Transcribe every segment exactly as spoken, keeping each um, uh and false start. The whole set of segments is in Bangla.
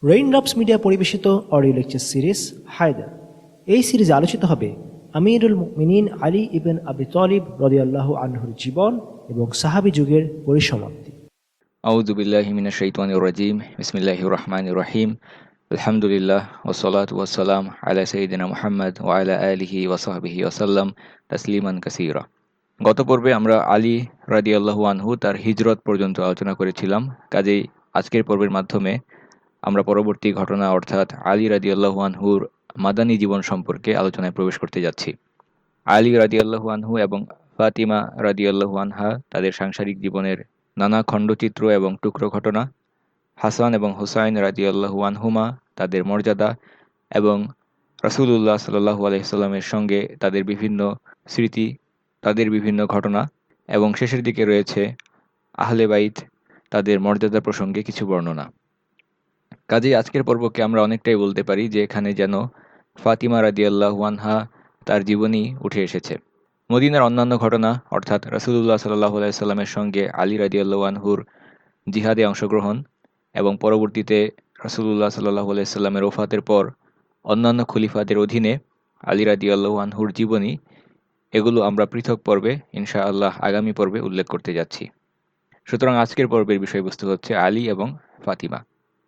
রেইনড্রপস মিডিয়া পরিবেশিত অডিও লেকচার সিরিজ হায়দার। এই সিরিজে আলোচিত হবে আমিরুল মুমিনিন আলী ইবন আবি তালিব রাদিয়াল্লাহু আনহুর জীবন এবং সাহাবী যুগের পরিসমাপ্তি। আউযু বিল্লাহি মিনাশ শাইতানির রাজিম। বিসমিল্লাহির রহমানির রহিম। আলহামদুলিল্লাহ ওয়াসসালাতু ওয়াসসালাম আলা সাইয়্যিদিনা মুহাম্মদ ওয়া আলা আলিহি ওয়া সাহবিহি ওয়াসাল্লাম তাসলিমান কাসীরা। গত পর্বে আমরা আলী রাদিয়াল্লাহু আনহু তার হিজরত পর্যন্ত আলোচনা করেছিলাম। কাজেই আজকের পর্বের মাধ্যমে আমরা পরবর্তী ঘটনা অর্থাৎ আলী রাদিয়াল্লাহু আনহুর মাদানী জীবন সম্পর্কে আলোচনায় প্রবেশ করতে যাচ্ছি। আলী রাদিয়াল্লাহু আনহু এবং ফাতিমা রাদিয়াল্লাহু আনহা তাদের সাংসারিক জীবনের নানা খণ্ডচিত্র এবং টুকরো ঘটনা, হাসান এবং হুসাইন রাদিয়াল্লাহু আনহুমা তাদের মর্যাদা এবং রাসূলুল্লাহ সাল্লাল্লাহু আলাইহি সাল্লামের সঙ্গে তাদের বিভিন্ন স্মৃতি, তাদের বিভিন্ন ঘটনা এবং শেষের দিকে রয়েছে আহলে বাইত তাদের মর্যাদা প্রসঙ্গে কিছু বর্ণনা। কাজেই আজকের পর্বকে আমরা অনেকটাই বলতে পারি যে এখানে যেন ফাতিমা রাদিয়াল্লাহু আনহা তার জীবনী উঠে এসেছে। মদিনার অন্যান্য ঘটনা অর্থাৎ রাসূলুল্লাহ সাল্লাল্লাহু আলাইহি সাল্লামের সঙ্গে আলী রাদিয়াল্লাহু আনহুর জিহাদে অংশগ্রহণ এবং পরবর্তীতে রাসূলুল্লাহ সাল্লাল্লাহু আলাইহি সাল্লামের ওফাতের পর অন্যান্য খলিফাদের অধীনে আলী রাদিয়াল্লাহু আনহুর জীবনী, এগুলো আমরা পৃথক পর্বে ইনশাআল্লাহ আগামী পর্বে উল্লেখ করতে যাচ্ছি। সুতরাং আজকের পর্বের বিষয়বস্তু হচ্ছে আলী এবং ফাতিমা।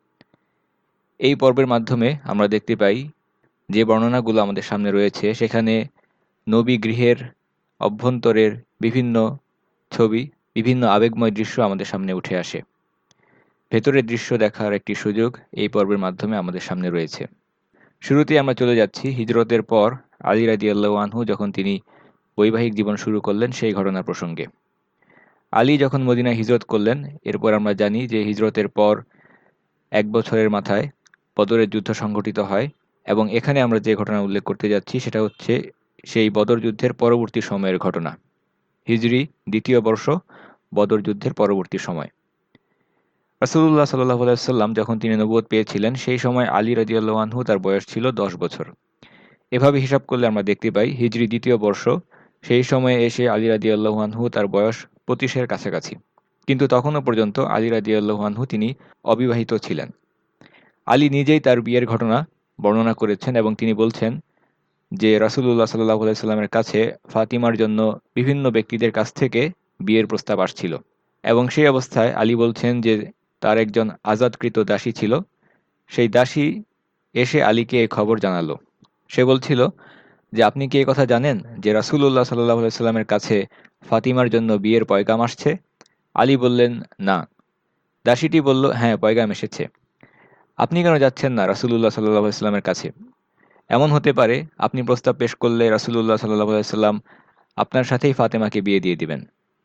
এই পর্বের মাধ্যমে আমরা দেখতে পাই যে বর্ণনাগুলো আমাদের সামনে রয়েছে সেখানে নবী গৃহের অভ্যন্তরের বিভিন্ন ছবি, বিভিন্ন আবেগময় দৃশ্য আমাদের সামনে উঠে আসে। ভেতরের দৃশ্য দেখার একটি সুযোগ এই পর্বের মাধ্যমে আমাদের সামনে রয়েছে। শুরুতেই আমরা চলে যাচ্ছি হিজরতের পর আলী রাদিয়াল্লাহু আনহু যখন তিনি বৈবাহিক জীবন শুরু করলেন সেই ঘটনার প্রসঙ্গে। আলী যখন মদিনায় হিজরত করলেন, এরপর আমরা জানি যে হিজরতের পর এক বছরের মাথায় বদরের যুদ্ধ সংঘটিত হয় এবং এখানে আমরা যে ঘটনা উল্লেখ করতে যাচ্ছি সেটা হচ্ছে সেই বদর যুদ্ধের পরবর্তী সময়ের ঘটনা। হিজরি দ্বিতীয় বর্ষ, বদর যুদ্ধের পরবর্তী সময়। রাসূলুল্লাহ সাল্লাল্লাহু আলাইহি ওয়াসাল্লাম যখন তিনি নবুয়ত পেয়েছিলেন সেই সময় আলী রাদিয়াল্লাহু আনহু তার বয়স ছিল দশ বছর। এভাবে হিসাব করলে আমরা দেখতে পাই হিজরি দ্বিতীয় বর্ষ, সেই সময়ে এসে আলী রাদিয়াল্লাহু আনহু তার বয়স পঁচিশের কাছাকাছি। কিন্তু তখনও পর্যন্ত আলী রাদিয়াল্লাহু আনহু তিনি অবিবাহিত ছিলেন। আলী নিজেই তার বিয়ের ঘটনা বর্ণনা করেছেন এবং তিনি বলছেন যে রাসূলুল্লাহ সাল্লাল্লাহু আলাইহি সাল্লামের কাছে ফাতিমার জন্য বিভিন্ন ব্যক্তিদের কাছ থেকে বিয়ের প্রস্তাব আসছিল এবং সেই অবস্থায় আলী বলছেন যে তার একজন আজাদকৃত দাসী ছিল, সেই দাসী এসে আলীকে এই খবর জানালো। সে বলছিল যে আপনি কি এই কথা জানেন যে রাসূলুল্লাহ সাল্লাল্লাহু আলাইহি সাল্লামের কাছে ফাতিমার জন্য বিয়ের পয়গাম আসছে? আলী বললেন না। দাসীটি বলল, হ্যাঁ, পয়গাম এসেছে। আপনি কেন যাচ্ছেন না রাসূলুল্লাহ সাল্লাল্লাহু আলাইহি সাল্লামের কাছে? এমন হতে পারে আপনি প্রস্তাব পেশ করলে রাসূলুল্লাহ সাল্লাল্লাহু আলাইহি সাল্লাম আপনার সাথেই ফাতেমাকে বিয়ে দিয়ে দিবেন।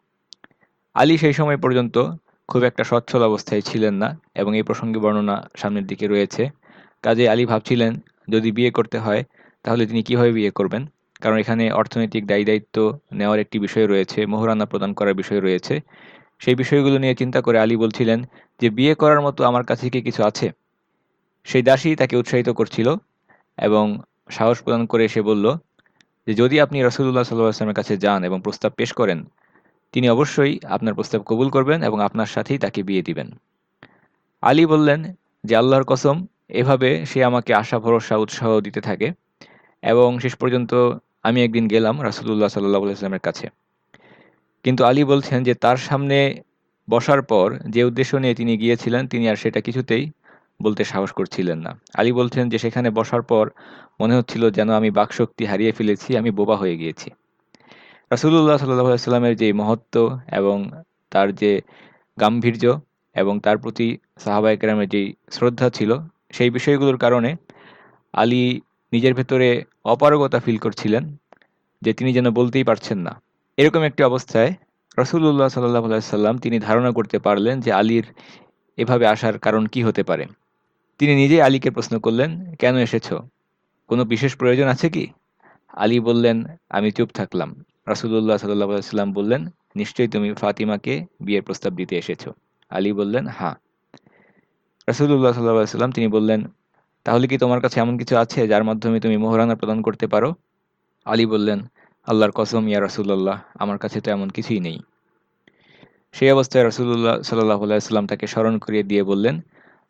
আলী সেই সময় পর্যন্ত খুব একটা সচ্ছল অবস্থায় ছিলেন না এবং এই প্রসঙ্গে বর্ণনা সামনের দিকে রয়েছে। কাজেই আলী ভাবছিলেন যদি বিয়ে করতে হয় তাহলে তিনি কিভাবে বিয়ে করবেন, কারণ এখানে অর্থনৈতিক দায়ী-দায়িত্ব নেওয়ার একটি বিষয় রয়েছে, মোহরানা প্রদান করার বিষয় রয়েছে। সেই বিষয়গুলো নিয়ে চিন্তা করে আলী বলছিলেন যে বিয়ে করার মতো আমার কাছে কি কিছু আছে? সেই দাসী তাকে উৎসাহিত করছিল এবং সাহস প্রদান করে সে বলল যে যদি আপনি রাসূলুল্লাহ সাল্লাল্লাহু আলাইহি ওয়াসাল্লামের কাছে যান এবং প্রস্তাব পেশ করেন, তিনি অবশ্যই আপনার প্রস্তাব কবুল করবেন এবং আপনার সাথেই তাকে বিয়ে দিবেন। আলী বললেন যে আল্লাহর কসম, এভাবে সে আমাকে আশা ভরসা উৎসাহ দিতে থাকে এবং শেষ পর্যন্ত আমি একদিন গেলাম রাসূলুল্লাহ সাল্লাল্লাহু আলাইহি ওয়াসাল্লামের কাছে। কিন্তু আলী বলছেন যে তার সামনে বসার পর যে উদ্দেশ্য নিয়ে তিনি গিয়েছিলেন তিনি আর সেটা কিছুতেই বলতে সাহস করছিলেন না। আলী বলছেন যে সেখানে বসার পর মনে হচ্ছিল যেন আমি বাকশক্তি হারিয়ে ফেলেছি, আমি বোবা হয়ে গিয়েছি। রাসূলুল্লাহ সাল্লাল্লাহু আলাইহি ওয়াসাল্লামের যে মহত্ব এবং তার যে গাম্ভীর্য এবং তার প্রতি সাহাবায়ে কেরামের যেই শ্রদ্ধা ছিল, সেই বিষয়গুলোর কারণে আলী নিজের ভেতরে অপারগতা ফিল করছিলেন যে তিনি যেন বলতেই পারছেন না। এরকম একটি অবস্থায় রাসূলুল্লাহ সাল্লাল্লাহু আলাইহি ওয়াসাল্লাম তিনি ধারণা করতে পারলেন যে আলীর এভাবে আসার কারণ কি হতে পারে। তিনি নিজেই আলীকে প্রশ্ন করলেন, কেন এসেছো? কোনো বিশেষ প্রয়োজন আছে কি? আলী বললেন, আমি চুপ থাকলাম। রাসূলুল্লাহ সাল্লাল্লাহু আলাইহি ওয়াসাল্লাম বললেন, নিশ্চয়ই তুমি ফাতিমাকে বিয়ের প্রস্তাব দিতে এসেছো। আলী বললেন, হ্যাঁ। রাসূলুল্লাহ সাল্লাল্লাহু আলাইহি ওয়াসাল্লাম তিনি বললেন, তাহলে কি তোমার কাছে এমন কিছু আছে যার মাধ্যমে তুমি মোহরানা প্রদান করতে পারো? আলী বললেন, আল্লাহর কসম ইয়া রাসূলুল্লাহ, আমার কাছে তো এমন কিছুই নেই। সেই অবস্থায় রাসূলুল্লাহ সাল্লাল্লাহু আলাইহি ওয়াসাল্লাম তাকে স্মরণ করিয়ে দিয়ে বললেন,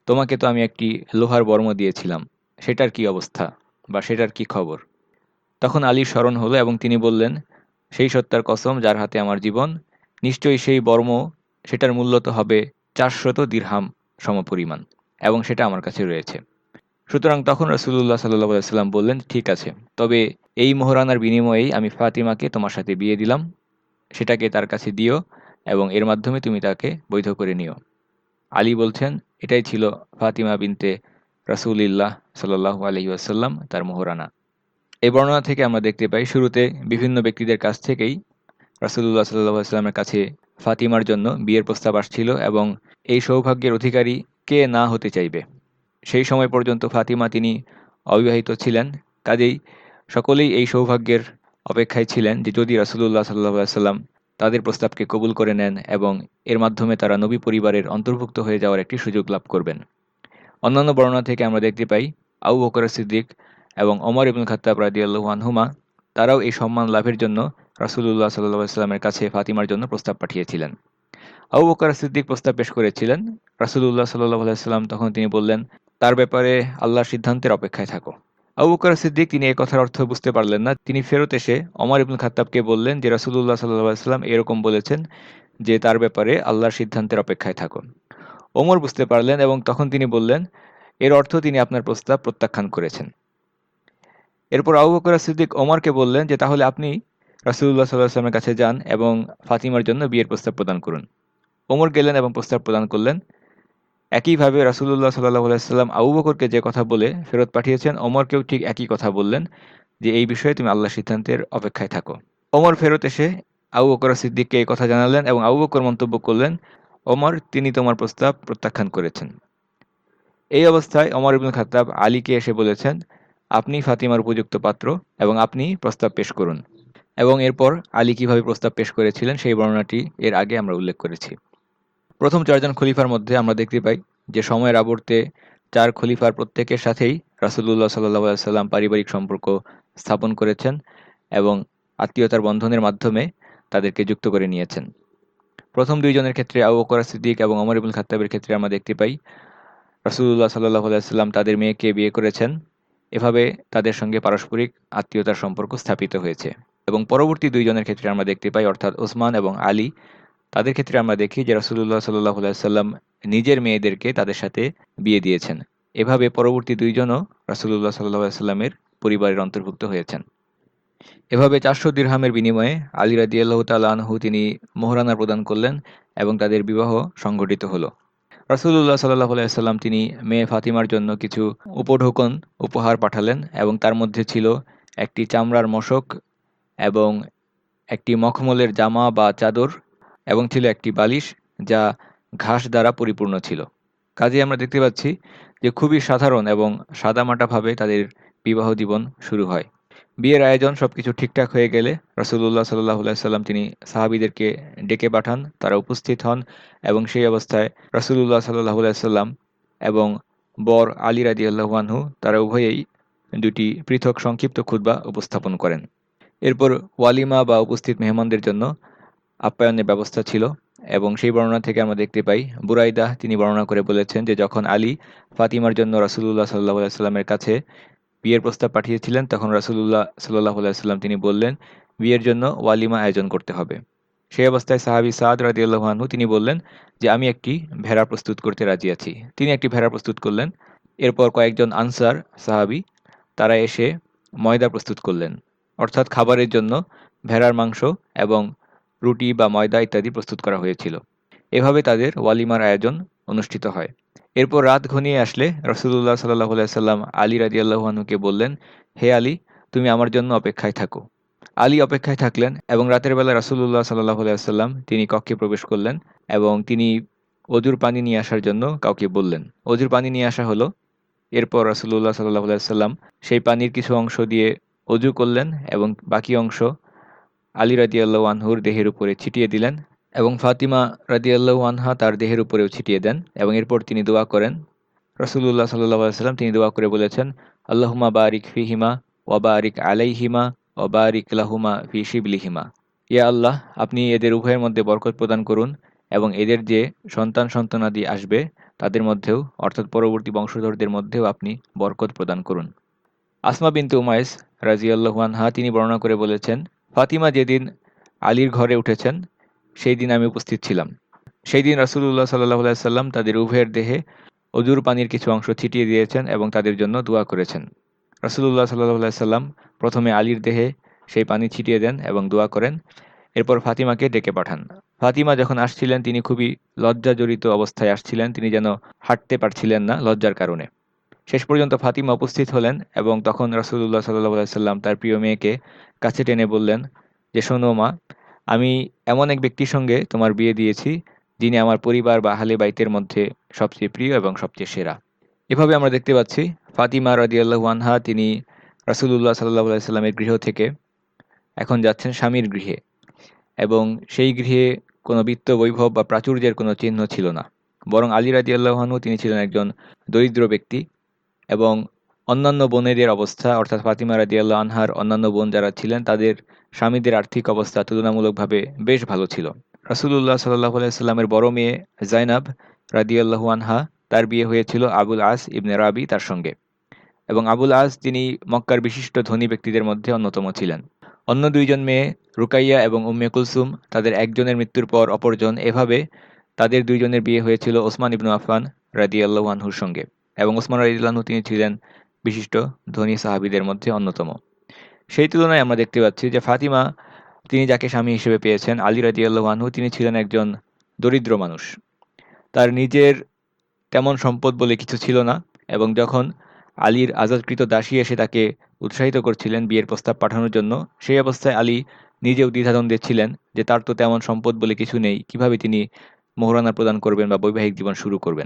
তোমাকে তো আমি একটি লোহার বর্ম দিয়েছিলাম, সেটার কি অবস্থা বা সেটার কি খবর? তখন আলীর স্মরণ হলো এবং তিনি বললেন, সেই সত্তার কসম যার হাতে আমার জীবন, নিশ্চয়ই সেই বর্ম, সেটার মূল্য তো হবে চারশত দিরহাম সমপরিমাণ, এবং সেটা আমার কাছে রয়েছে। সুতরাং তখন রাসূলুল্লাহ সাল্লাল্লাহু আলাইহি ওয়াসাল্লাম বললেন, ঠিক আছে, তবে এই মোহরানার বিনিময়েই আমি ফাতিমাকে তোমার সাথে বিয়ে দিলাম, সেটাকে তার কাছে দিও এবং এর মাধ্যমে তুমি তাকে বৈধ করে নিও। আলী বলছেন, এটাই ছিল ফাতিমা বিনতে রাসূলিল্লাহ সাল্লাল্লাহু আলাইহি ওয়াসাল্লাম তার মোহরানা। এই বর্ণনা থেকে আমরা দেখতে পাই শুরুতে বিভিন্ন ব্যক্তিদের কাছ থেকেই রাসূলুল্লাহ সাল্লাল্লাহু আলাইহি ওয়াসাল্লামের কাছে ফাতিমার জন্য বিয়ের প্রস্তাব আসছিল এবং এই সৌভাগ্যের অধিকারী কে না হতে চাইবে। সেই সময় পর্যন্ত ফাতিমা তিনি অবিবাহিত ছিলেন, কাজেই সকলেই এই সৌভাগ্যের অপেক্ষায় ছিলেন যে যদি রাসূলুল্লাহ সাল্লাল্লাহু আলাইহি ওয়াসাল্লাম তাদের প্রস্তাবকে কবুল করে নেন এবং এর মাধ্যমে তারা নবী পরিবারের অন্তর্ভুক্ত হয়ে যাওয়ার একটি সুযোগ লাভ করবেন। অন্যান্য বর্ণনা থেকে আমরা দেখতে পাই আবু বকর সিদ্দিক এবং ওমর ইবনুল খাত্তাব রাদিয়াল্লাহু আনহুমা তারাও এই সম্মান লাভের জন্য রাসূলুল্লাহ সাল্লাল্লাহু আলাইহি ওয়াসাল্লামের কাছে ফাতিমার জন্য প্রস্তাব পাঠিয়েছিলেন। আবু বকর সিদ্দিক প্রস্তাব পেশ করেছিলেন। রাসূলুল্লাহ সাল্লাল্লাহু আলাইহি ওয়াসাল্লাম তখন তিনি বললেন, তার ব্যাপারে আল্লাহর সিদ্ধান্তের অপেক্ষায় থাকো। আবু বকর সিদ্দিক তিনি এই কথার অর্থ বুঝতে পারলেন না। তিনি ফেরত এসে ওমর ইবনুল খাত্তাবকে বললেন যে রাসূলুল্লাহ সাল্লাল্লাহু আলাইহি ওয়াসাল্লাম এরকম বলেছেন যে তার ব্যাপারে আল্লাহর সিদ্ধান্তের অপেক্ষায় থাকো। ওমর বুঝতে পারলেন এবং তখন তিনি বললেন, এর অর্থ তিনি আপনার প্রস্তাব প্রত্যাখ্যান করেছেন। এরপর আবু বকর সিদ্দিক ওমরকে বললেন যে তাহলে আপনি রাসূলুল্লাহ সাল্লাল্লাহু আলাইহি ওয়াসাল্লামের কাছে যান এবং ফাতিমার জন্য বিয়ের প্রস্তাব প্রদান করুন। ওমর গেলেন এবং প্রস্তাব প্রদান করলেন। একইভাবে রাসূলুল্লাহ সাল্লাল্লাহু আলাইহি ওয়াসাল্লাম আবু বকরকে যে কথা বলে ফেরত পাঠিয়েছেন, ওমরকেও ঠিক একই কথা বললেন যে এই বিষয়ে তুমি আল্লাহর সিদ্ধান্তের অপেক্ষায় থাকো। ওমর ফেরত এসে আবু বকর সিদ্দিককে এই কথা জানালেন এবং আবু বকর মন্তব্য করলেন, ওমর তিনি তোমার প্রস্তাব প্রত্যাখ্যান করেছেন। এই অবস্থায় ওমর ইবনুল খাত্তাব আলীকে এসে বলেছেন, আপনি ফাতিমার উপযুক্ত পাত্র এবং আপনি প্রস্তাব পেশ করুন। এবং এরপর আলী কিভাবে প্রস্তাব পেশ করেছিলেন সেই বর্ণনাটি এর আগে আমরা উল্লেখ করেছি। প্রথম চারজন খলিফার মধ্যে আমরা দেখতে পাই যে সময়ের আবর্তে চার খলিফার প্রত্যেকের সাথেই রাসূলুল্লাহ সাল্লাল্লাহু আলাইহি ওয়াসাল্লাম পারিবারিক সম্পর্ক স্থাপন করেছেন এবং আত্মীয়তার বন্ধনের মাধ্যমে তাদেরকে যুক্ত করে নিয়েছেন। প্রথম দুইজনের ক্ষেত্রে আবু বকর সিদ্দিক এবং ওমর ইবনুল খাত্তাবের ক্ষেত্রে আমরা দেখতে পাই রাসূলুল্লাহ সাল্লাল্লাহু আলাইহি ওয়াসাল্লাম তাদের মেয়েকে বিয়ে করেছেন। এভাবে তাদের সঙ্গে পারস্পরিক আত্মীয়তার সম্পর্ক স্থাপিত হয়েছে। এবং পরবর্তী দুইজনের ক্ষেত্রে আমরা দেখতে পাই অর্থাৎ ওসমান এবং আলী, তাদের ক্ষেত্রে আমরা দেখি যে রাসূলুল্লাহ সাল্লাল্লাহু আলাইহি ওয়াসাল্লাম নিজের মেয়েদেরকে তাদের সাথে বিয়ে দিয়েছেন। এভাবে পরবর্তী দুইজনও রাসূলুল্লাহ সাল্লাল্লাহু আলাইহি ওয়াসাল্লামের পরিবারের অন্তর্ভুক্ত হয়েছেন। এভাবে চারশো দিরহামের বিনিময়ে আলী রাদিয়াল্লাহু তাআলা আনহু তিনি মোহরানা প্রদান করলেন এবং তাদের বিবাহ সংঘটিত হলো। রাসূলুল্লাহ সাল্লাল্লাহু আলাইহি ওয়াসাল্লাম তিনি মেয়ে ফাতিমার জন্য কিছু উপঢৌকন উপহার পাঠালেন এবং তার মধ্যে ছিল একটি চামড়ার মশক এবং একটি মখমলের জামা বা চাদর এবং ছিল একটি বালিশ যা ঘাস দ্বারা পরিপূর্ণ ছিল। কাজেই আমরা দেখতে পাচ্ছি যে খুবই সাধারণ এবং সাদামাটাভাবে তাদের বিবাহ জীবন শুরু হয়। বিয়ের আয়োজন সবকিছু ঠিকঠাক হয়ে গেলে রাসূলুল্লাহ সাল্লাল্লাহু আলাইহি ওয়াসাল্লাম তিনি সাহাবীদেরকে ডেকে পাঠান, তারা উপস্থিত হন এবং সেই অবস্থায় রাসূলুল্লাহ সাল্লাল্লাহু আলাইহি ওয়াসাল্লাম এবং বর আলী রাদিয়াল্লাহু আনহু তারা উভয়েই দুটি পৃথক সংক্ষিপ্ত খুতবা উপস্থাপন করেন। এরপর ওয়ালিমা বা উপস্থিত মেহমানদের জন্য আপ্যায়নের ব্যবস্থা ছিল এবং সেই বর্ণনা থেকে আমরা দেখতে পাই বুরাইদা তিনি বর্ণনা করে বলেছেন যে যখন আলী ফাতিমার জন্য রাসূলুল্লাহ সাল্লাল্লাহু আলাইহি ওয়াসাল্লামের কাছে বিয়ের প্রস্তাব পাঠিয়েছিলেন তখন রাসূলুল্লাহ সাল্লাল্লাহু আলাইহি ওয়াসাল্লাম তিনি বললেন বিয়ের জন্য ওয়ালিমা আয়োজন করতে হবে। সেই অবস্থায় সাহাবী সাদ রাদিয়াল্লাহু আনহু তিনি বললেন যে আমি একটি ভেড়া প্রস্তুত করতে রাজি আছি। তিনি একটি ভেড়া প্রস্তুত করলেন। এরপর কয়েকজন আনসার সাহাবী তারা এসে ময়দা প্রস্তুত করলেন, অর্থাৎ খাবারের জন্য ভেড়ার মাংস এবং রুটি বা ময়দা ইত্যাদি প্রস্তুত করা হয়েছিল। এভাবে তাদের ওয়ালিমার আয়োজন অনুষ্ঠিত হয়। এরপর রাত ঘনিয়ে আসলে রাসূলুল্লাহ সাল্লাল্লাহু আলাইহি ওয়াসাল্লাম আলী রাদিয়াল্লাহু আনহুকে বললেন, হে আলী, তুমি আমার জন্য অপেক্ষায় থাকো। আলী অপেক্ষায় থাকলেন এবং রাতের বেলা রাসূলুল্লাহ সাল্লাল্লাহু আলাইহি ওয়াসাল্লাম তিনি কক্ষে প্রবেশ করলেন এবং তিনি অজুর পানি নিয়ে আসার জন্য কাউকে বললেন। অজুর পানি নিয়ে আসা হলো। এরপর রাসূলুল্লাহ সাল্লাল্লাহু আলাইহি ওয়াসাল্লাম সেই পানির কিছু অংশ দিয়ে অজু করলেন এবং বাকি অংশ আলী রাদিয়াল্লাহু আনহুর দেহের উপরে ছিটিয়ে দিলেন এবং ফাতিমা রাদিয়াল্লাহু আনহা তার দেহের উপরেও ছিটিয়ে দেন এবং এরপর তিনি দোয়া করেন। রাসূলুল্লাহ সাল্লাল্লাহু আলাইহি ওয়াসাল্লাম তিনি দোয়া করে বলেছেন, আল্লাহুম্মা বারিক ফিহিমা ওয়া বারিক আলাইহিমা ওয়া বারিক লাহুমা ফি শিবলিহিমা। ইয়া আল্লাহ, আপনি এদের উভয়ের মধ্যে বরকত প্রদান করুন এবং এদের যে সন্তান সন্তানাদি আসবে তাদের মধ্যেও অর্থাৎ পরবর্তী বংশধরদের মধ্যেও আপনি বরকত প্রদান করুন। আসমা বিনতে উমাইস রাদিয়াল্লাহু আনহা তিনি বর্ণনা করে বলেছেন, ফাতিমা যেদিন আলীর ঘরে উঠেছেন সেই দিন আমি উপস্থিত ছিলাম। সেই দিন রাসূলুল্লাহ সাল্লাল্লাহু আলাইহি সাল্লাম তাদের উভয়ের দেহে অজুর পানির কিছু অংশ ছিটিয়ে দিয়েছেন এবং তাদের জন্য দোয়া করেছেন। রাসূলুল্লাহ সাল্লাল্লাহু আলাইহি সাল্লাম প্রথমে আলীর দেহে সেই পানি ছিটিয়ে দেন এবং দোয়া করেন। এরপর ফাতিমাকে ডেকে পাঠান। ফাতিমা যখন আসছিলেন তিনি খুবই লজ্জাজড়িত অবস্থায় আসছিলেন, তিনি যেন হাঁটতে পারছিলেন না লজ্জার কারণে। শেষ পর্যন্ত ফাতিমা উপস্থিত হলেন এবং তখন রাসূলুল্লাহ সাল্লাল্লাহু আলাইহি সাল্লাম তার প্রিয় মেয়েকে কাছে টেনে বললেন যে, শোনো মা, আমি এমন এক ব্যক্তির সঙ্গে তোমার বিয়ে দিয়েছি যিনি আমার পরিবার বা আহলে বাইতের মধ্যে সবচেয়ে প্রিয় এবং সবচেয়ে সেরা। এভাবে আমরা দেখতে পাচ্ছি ফাতিমা রাদিয়াল্লাহু আনহা তিনি রাসূলুল্লাহ সাল্লাল্লাহু আলাইহি সাল্লামের গৃহ থেকে এখন যাচ্ছেন স্বামীর গৃহে, এবং সেই গৃহে কোনো বিত্ত বৈভব বা প্রাচুর্যের কোনো চিহ্ন ছিল না, বরং আলী রাদিয়াল্লাহু আনহু তিনি ছিলেন একজন দরিদ্র ব্যক্তি এবং অন্যান্য বোনেদের অবস্থা অর্থাৎ ফাতিমা রাদিয়াল্লাহু আনহার অন্যান্য বোন যারা ছিলেন তাদের স্বামীদের আর্থিক অবস্থা তুলনামূলকভাবে বেশ ভালো ছিল। রাসূলুল্লাহ সাল্লাল্লাহু আলাইহি সাল্লামের বড় মেয়ে যায়নাব রাদিয়াল্লাহু আনহা তার বিয়ে হয়েছিল আবুল আস ইবনে রাবি তার সঙ্গে, এবং আবুল আস তিনি মক্কার বিশিষ্ট ধনী ব্যক্তিদের মধ্যে অন্যতম ছিলেন। অন্য দুইজন মেয়ে রুকাইয়া এবং উম্মে কুলসুম তাদের একজনের মৃত্যুর পর অপরজন, এভাবে তাদের দুইজনের বিয়ে হয়েছিল ওসমান ইবনু আফফান রাদিয়াল্লাহু আনহুর সঙ্গে, এবং ওসমান রাদিয়াল্লাহু আনহু তিনি ছিলেন বিশিষ্ট ধনী সাহাবীদের মধ্যে অন্যতম। সেই তুলনায় আমরা দেখতে পাচ্ছি যে ফাতিমা তিনি যাকে স্বামী হিসেবে পেয়েছেন আলী রাদিয়াল্লাহু আনহু তিনি ছিলেন একজন দরিদ্র মানুষ। তার নিজের তেমন সম্পদ বলে কিছু ছিল না, এবং যখন আলীর আজাদকৃত দাসী এসে তাকে উৎসাহিত করছিলেন বিয়ের প্রস্তাব পাঠানোর জন্য, সেই অবস্থায় আলী নিজেও দ্বিধাদ্বন্দ্বে ছিলেন যে তার তো তেমন সম্পদ বলে কিছু নেই, কিভাবে তিনি মোহরানা প্রদান করবেন বা বৈবাহিক জীবন শুরু করবেন,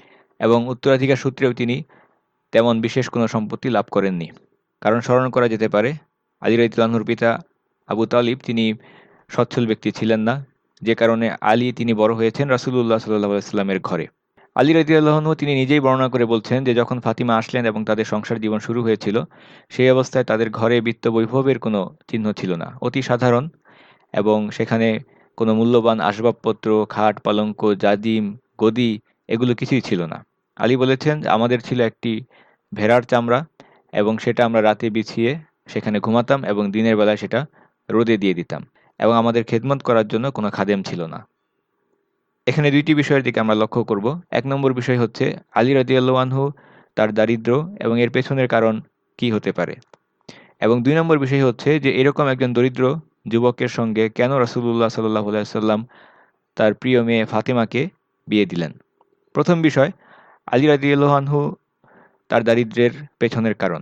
এবং উত্তরাধিকার সূত্রেও তিনি তেমন বিশেষ কোনো সম্পত্তি লাভ করেননি। কারণ স্মরণ করা যেতে পারে আলী রাদিয়াল্লাহু আনহুর পিতা আবু তালিব তিনি সচ্ছল ব্যক্তি ছিলেন না, যে কারণে আলী তিনি বড় হয়েছেন রাসূলুল্লাহ সাল্লাল্লাহু আলাইহি সাল্লামের ঘরে। আলী রাদিয়াল্লাহু আনহু তিনি নিজেই বর্ণনা করে বলছেন যে যখন ফাতিমা আসলেন এবং তাদের সংসার জীবন শুরু হয়েছিল, সেই অবস্থায় তাদের ঘরে বিত্ত বৈভবের কোনো চিহ্ন ছিল না, অতি সাধারণ, এবং সেখানে কোনো মূল্যবান আসবাবপত্র, খাট, পালঙ্ক, জাদিম, গদি এগুলো কিছুই ছিল না। আলী বলেছেন আমাদের ছিল একটি ভেড়ার চামড়া, এবং সেটা আমরা রাতে বিছিয়ে সেখানে ঘুমাতাম এবং দিনের বেলায় সেটা রোদে দিয়ে দিতাম, এবং আমাদের খেদমত করার জন্য কোনো খাদেম ছিল না। এখানে দুইটি বিষয়ের দিকে আমরা লক্ষ্য করব। এক নম্বর বিষয় হচ্ছে আলী রাদিয়াল্লাহু আনহু তার দারিদ্র্য এবং এর পেছনের কারণ কি হতে পারে, এবং দুই নম্বর বিষয় হচ্ছে যে এরকম একজন দরিদ্র যুবকের সঙ্গে কেন রাসূলুল্লাহ সাল্লাল্লাহু আলাইহি সাল্লাম তার প্রিয় মেয়ে ফাতিমাকে বিয়ে দিলেন। প্রথম বিষয়, আলী রাদিয়াল্লাহু আনহু তার দারিদ্র্যের পেছনের কারণ।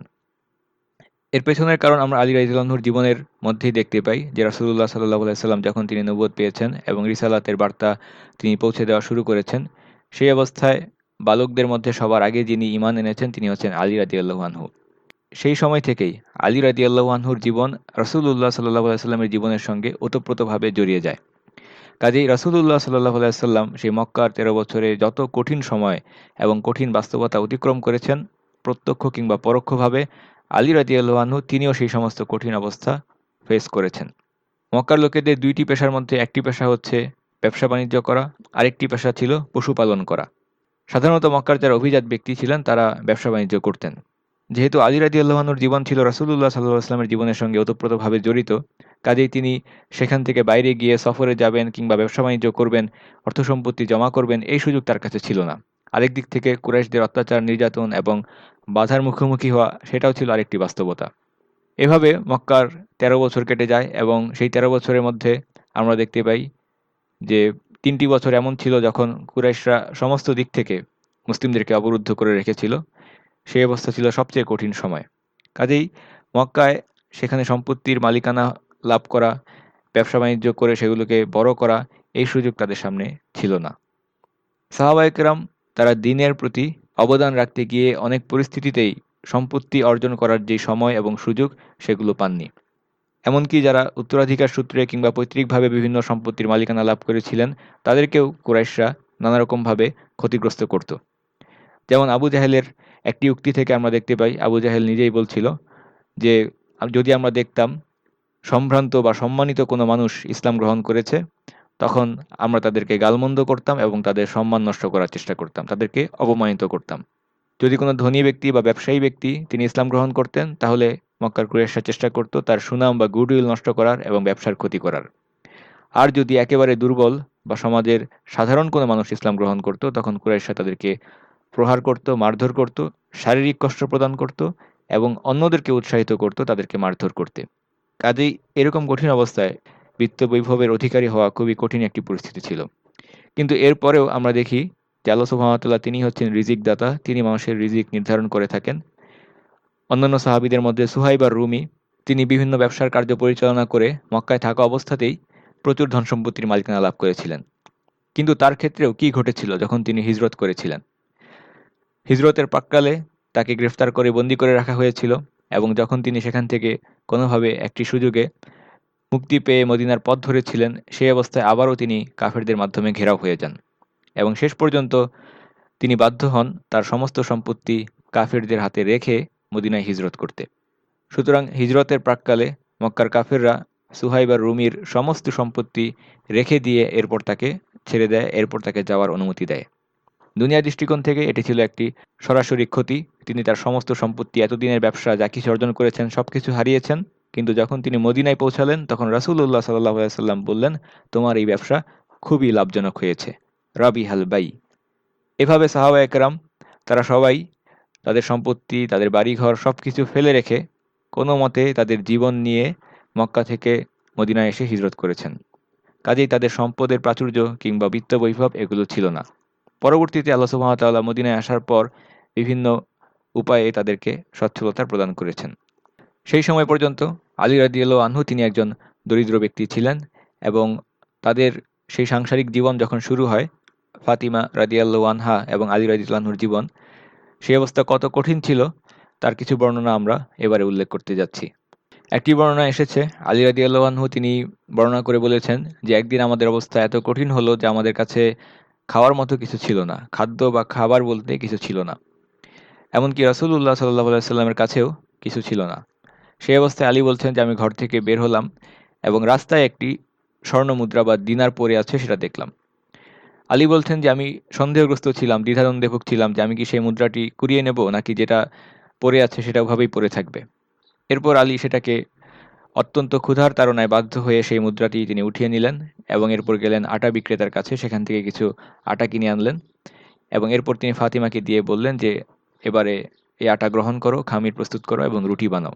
এর পেছনের কারণ আমরা আলী রাদিয়াল্লাহু আনহুর জীবনের মধ্যেই দেখতে পাই যে রাসূলুল্লাহ সাল্লাল্লাহু আলাইহি সাল্লাম যখন তিনি নবুয়ত পেয়েছেন এবং রিসালাতের বার্তা তিনি পৌঁছে দেওয়া শুরু করেছেন, সেই অবস্থায় বালকদের মধ্যে সবার আগে যিনি ঈমান এনেছেন তিনি হচ্ছেন আলী রাদিয়াল্লাহু আনহু। সেই সময় থেকেই আলী রাদিয়াল্লাহু আনহুর জীবন রাসূলুল্লাহ সাল্লাল্লাহু আলাইহি সাল্লামের জীবনের সঙ্গে ওতপ্রোতভাবে জড়িয়ে যায়। কাজেই রাসূলুল্লাহ সাল্লাল্লাহু আলাইহি সাল্লাম সেই মক্কার তেরো বছরে যত কঠিন সময় এবং কঠিন বাস্তবতা অতিক্রম করেছেন, প্রত্যক্ষ কিংবা পরোক্ষভাবে আলী রাদিয়াল্লাহু আনহু তিনিও সেই সমস্ত কঠিন অবস্থা ফেস করেছেন। মক্কার লোকেদের দুইটি পেশার মধ্যে একটি পেশা হচ্ছে ব্যবসা বাণিজ্য করা, আরেকটি পেশা ছিল পশুপালন করা। সাধারণত মক্কার যারা অভিজাত ব্যক্তি ছিলেন তারা ব্যবসা বাণিজ্য করতেন। যেহেতু আলী রাদিয়াল্লাহু আনহুর জীবন ছিল রাসূলুল্লাহ সাল্লাল্লাহু আলাইহি সাল্লামের জীবনের সঙ্গে ওতপ্রোতভাবে জড়িত, কাজেই তিনি সেখান থেকে বাইরে গিয়ে সফরে যাবেন কিংবা ব্যবসা বাণিজ্য করবেন, অর্থ সম্পত্তি জমা করবেন, এই সুযোগ তার কাছে ছিল না। আরেক দিক থেকে কুরাইশদের অত্যাচার, নির্যাতন এবং বাধার মুখোমুখি হওয়া সেটাও ছিল আরেকটি বাস্তবতা। এভাবে মক্কার তেরো বছর কেটে যায়, এবং সেই তেরো বছরের মধ্যে আমরা দেখতে পাই যে তিনটি বছর এমন ছিল যখন কুরাইশরা সমস্ত দিক থেকে মুসলিমদেরকে অবরুদ্ধ করে রেখেছিল। সেই অবস্থা ছিল সবচেয়ে কঠিন সময়। কাজেই মক্কায় সেখানে সম্পত্তির মালিকানা লাভ করা, ব্যবসা বাণিজ্য করে সেগুলোকে বড় করা, এই সুযোগ তাদের সামনে ছিল না। সাহাবায়ে কেরাম তারা দ্বীনের প্রতি অবদান রাখতে গিয়ে অনেক পরিস্থিতিতেই সম্পত্তি অর্জন করার যে সময় এবং সুযোগ সেগুলো পাননি। এমনকি যারা উত্তরাধিকার সূত্রে কিংবা পৈতৃকভাবে বিভিন্ন সম্পত্তির মালিকানা লাভ করেছিলেন তাদেরকেও কুরাইশরা নানারকমভাবে ক্ষতিগ্রস্ত করত। যেমন আবু জাহেলের একটি উক্তি থেকে আমরা দেখতে পাই, আবু জাহেল নিজেই বলছিল যে যদি আমরা দেখতাম সম্ভ্রান্ত বা সম্মানিত কোনো মানুষ ইসলাম গ্রহণ করেছে, তখন আমরা তাদেরকে গালমন্দ করতাম এবং তাদের সম্মান নষ্ট করার চেষ্টা করতাম, তাদেরকে অপমানিত করতাম। যদি কোনো ধনী ব্যক্তি বা ব্যবসায়ী ব্যক্তি তিনি ইসলাম গ্রহণ করতেন, তাহলে মক্কার কুরাইশরা চেষ্টা করত তার সুনাম বা গুডউইল নষ্ট করার এবং ব্যবসার ক্ষতি করার। আর যদি একেবারে দুর্বল বা সমাজের সাধারণ কোনো মানুষ ইসলাম গ্রহণ করত, তখন কুরাইশরা তাদেরকে প্রহার করত, মারধর করত, শারীরিক কষ্ট প্রদান করত এবং অন্যদেরকে উৎসাহিত করত তাদেরকে মারধর করতে। কাজেই এরকম কঠিন অবস্থায় বিত্ত বৈভবের অধিকারী হওয়া খুবই কঠিন একটি পরিস্থিতি ছিল। কিন্তু এরপরেও আমরা দেখি যে আল্লাহ সুবহানাহু ওয়া তাআলা তিনি হচ্ছেন রিজিক দাতা, তিনি মানুষের রিজিক নির্ধারণ করে থাকেন। অন্যান্য সাহাবীদের মধ্যে সুহাইব আর রুমি, তিনি বিভিন্ন ব্যবসার কার্য পরিচালনা করে মক্কায় থাকা অবস্থাতেই প্রচুর ধন সম্পত্তির মালিকানা লাভ করেছিলেন। কিন্তু তার ক্ষেত্রেও কি ঘটেছিল যখন তিনি হিজরত করেছিলেন? হিজরতের প্রাক্কালে তাকে গ্রেফতার করে বন্দী করে রাখা হয়েছিল এবং যখন তিনি সেখান থেকে কোনোভাবে একটি সুযোগে মুক্তি পেয়ে মদিনার পথ ধরেছিলেন, সেই অবস্থায় আবারও তিনি কাফেরদের মাধ্যমে ঘেরাও হয়ে যান এবং শেষ পর্যন্ত তিনি বাধ্য হন তার সমস্ত সম্পত্তি কাফেরদের হাতে রেখে মদিনায় হিজরত করতে। সুতরাং হিজরতের প্রাক্কালে মক্কার কাফেররা সুহাইব আর রুমির সমস্ত সম্পত্তি রেখে দিয়ে এরপর তাকে ছেড়ে দেয়, এরপর তাকে যাওয়ার অনুমতি দেয়। দুনিয়া দৃষ্টিকোণ থেকে এটি ছিল একটি সরাসরি ক্ষতি। তিনি তার সমস্ত সম্পত্তি, এতদিনের ব্যবসা যা কিছু অর্জন করেছেন সবকিছু হারিয়েছেন। কিন্তু যখন তিনি মদিনায় পৌঁছালেন তখন রাসূলুল্লাহ সাল্লাল্লাহু আলাইহি ওয়াসাল্লাম বললেন, তোমার এই ব্যবসা খুবই লাভজনক হয়েছে, রাবিহাল বাই। এভাবে সাহাবায়ে কেরাম তারা সবাই তাদের সম্পত্তি, তাদের বাড়িঘর সবকিছু ফেলে রেখে কোনো মতে তাদের জীবন নিয়ে মক্কা থেকে মদিনায় এসে হিজরত করেছেন। কাজেই তাদের সম্পদের প্রাচুর্য কিংবা বিত্ত বৈভব এগুলো ছিল না। পরবর্তীতে আল্লাহ সুবহানাহু ওয়া তাআলা মদিনায় আসার পর বিভিন্ন উপায়ে তাদেরকে সচ্ছলতা প্রদান করেছেন। সেই সময় পর্যন্ত আলী রাদিয়াল্লাহু আনহু তিনি একজন দরিদ্র ব্যক্তি ছিলেন এবং তাদের সেই সাংসারিক জীবন যখন শুরু হয়, ফাতিমা রাদিয়াল্লাহু আনহা এবং আলী রাদিয়াল্লাহু আনহুর জীবন, সেই অবস্থা কত কঠিন ছিল তার কিছু বর্ণনা আমরা এবারে উল্লেখ করতে যাচ্ছি। একটি বর্ণনা এসেছে, আলী রাদিয়াল্লাহু আনহু তিনি বর্ণনা করে বলেছেন যে একদিন আমাদের অবস্থা এত কঠিন হলো যে আমাদের কাছে খাওয়ার মতো কিছু ছিল না, খাদ্য বা খাবার বলতে কিছু ছিল না। এমনকি রাসূলুল্লাহ সাল্লাল্লাহু আলাইহি ওয়াসাল্লামের কাছেও কিছু ছিল না। সেই অবস্থায় আলী বলছেন যে আমি ঘর থেকে বের হলাম এবং রাস্তায় একটি স্বর্ণ মুদ্রা বা দিনার পড়ে আছে সেটা দেখলাম। আলী বলছেন যে আমি সন্দেহগ্রস্ত ছিলাম, দ্বিধাদ্বন্দ্বে ভুগছিলাম যে আমি কি সেই মুদ্রাটি কুড়িয়ে নেব নাকি যেটা পড়ে আছে সেটা ওভাবেই পড়ে থাকবে। এরপর আলী সেটাকে অত্যন্ত ক্ষুধার তাড়নায় বাধ্য হয়ে সেই মুদ্রাটি তিনি উঠিয়ে নিলেন এবং এরপর গেলেন আটা বিক্রেতার কাছে, সেখান থেকে কিছু আটা কিনে আনলেন এবং এরপর তিনি ফাতিমাকে দিয়ে বললেন যে এবারে এই আটা গ্রহণ করো, খামির প্রস্তুত করো এবং রুটি বানাও।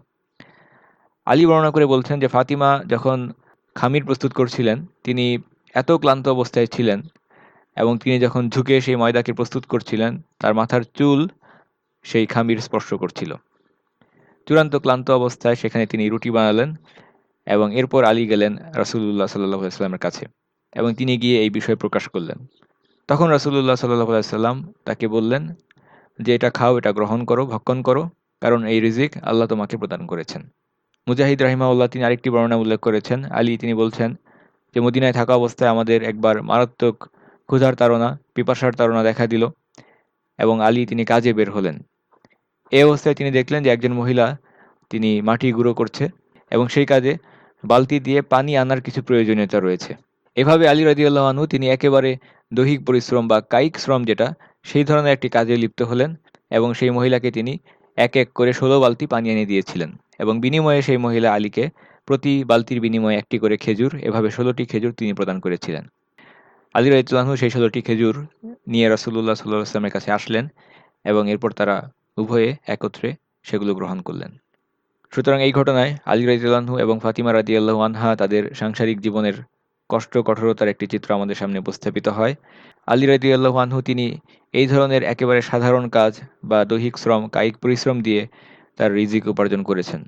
আলী বর্ণনা করে বলছেন যে ফাতিমা যখন খামির প্রস্তুত করছিলেন তিনি এত ক্লান্ত অবস্থায় ছিলেন এবং তিনি যখন ঝুঁকে সেই ময়দাকে প্রস্তুত করছিলেন তার মাথার চুল সেই খামির স্পর্শ করছিল। চূড়ান্ত ক্লান্ত অবস্থায় সেখানে তিনি রুটি বানালেন এবং এরপর আলী গেলেন রাসূলুল্লাহ সাল্লাল্লাহু আলাইহি ওয়াসাল্লামের কাছে এবং তিনি গিয়ে এই বিষয় প্রকাশ করলেন। তখন রাসূলুল্লাহ সাল্লাল্লাহু আলাইহি ওয়াসাল্লাম তাকে বললেন যে এটা খাও, এটা গ্রহণ করো, ভক্ষণ করো, কারণ এই রিজিক আল্লাহ তোমাকে প্রদান করেছেন। মুজাহিদ রাহিমাহুল্লাহ তিনি আরেকটি বর্ণনা উল্লেখ করেছেন, আলী তিনি বলছেন যে মদিনায় থাকা অবস্থায় আমাদের একবার মারাত্মক ক্ষুধার তাড়না, পিপাসার তাড়না দেখা দিল এবং আলী তিনি কাজে বের হলেন। এই অবস্থায় তিনি দেখলেন যে একজন মহিলা তিনি মাটি গুঁড়ো করছে এবং সেই কাজে বালতি দিয়ে পানি আনার কিছু প্রয়োজনীয়তা রয়েছে। এভাবে আলী রাদিয়াল্লাহু আনহু তিনি একেবারে দৈহিক পরিশ্রম বা কায়িক শ্রম যেটা, সেই ধরনের একটি কাজে লিপ্ত হলেন এবং সেই মহিলাকে তিনি এক এক করে ষোলো বালতি পানি এনে দিয়েছিলেন এবং বিনিময়ে সেই মহিলা আলীকে প্রতি বালতির বিনিময়ে একটি করে খেজুর, এভাবে ষোলোটি খেজুর তিনি প্রদান করেছিলেন। আলী রাদিয়াল্লাহু আনহু সেই ষোলোটি খেজুর নিয়ে রাসূলুল্লাহ সাল্লাল্লাহু আলাইহি ওয়াসাল্লামের কাছে আসলেন এবং এরপর তারা উভয়ে একত্রে সেগুলো গ্রহণ করলেন। সুতরাং এই ঘটনায় আলী রাদিয়াল্লাহু আনহু এবং ফাতিমা রাদিয়াল্লাহু আনহা তাদের সাংসারিক জীবনের কষ্ট কঠোরতার একটি চিত্র আমাদের সামনে উপস্থাপিত হয়। আলী রাদিয়াল্লাহু আনহু তিনি এই ধরনের একেবারে সাধারণ কাজ বা দৈহিক শ্রম, কায়িক পরিশ্রম দিয়ে তার রিজিক উপার্জন করেছেন।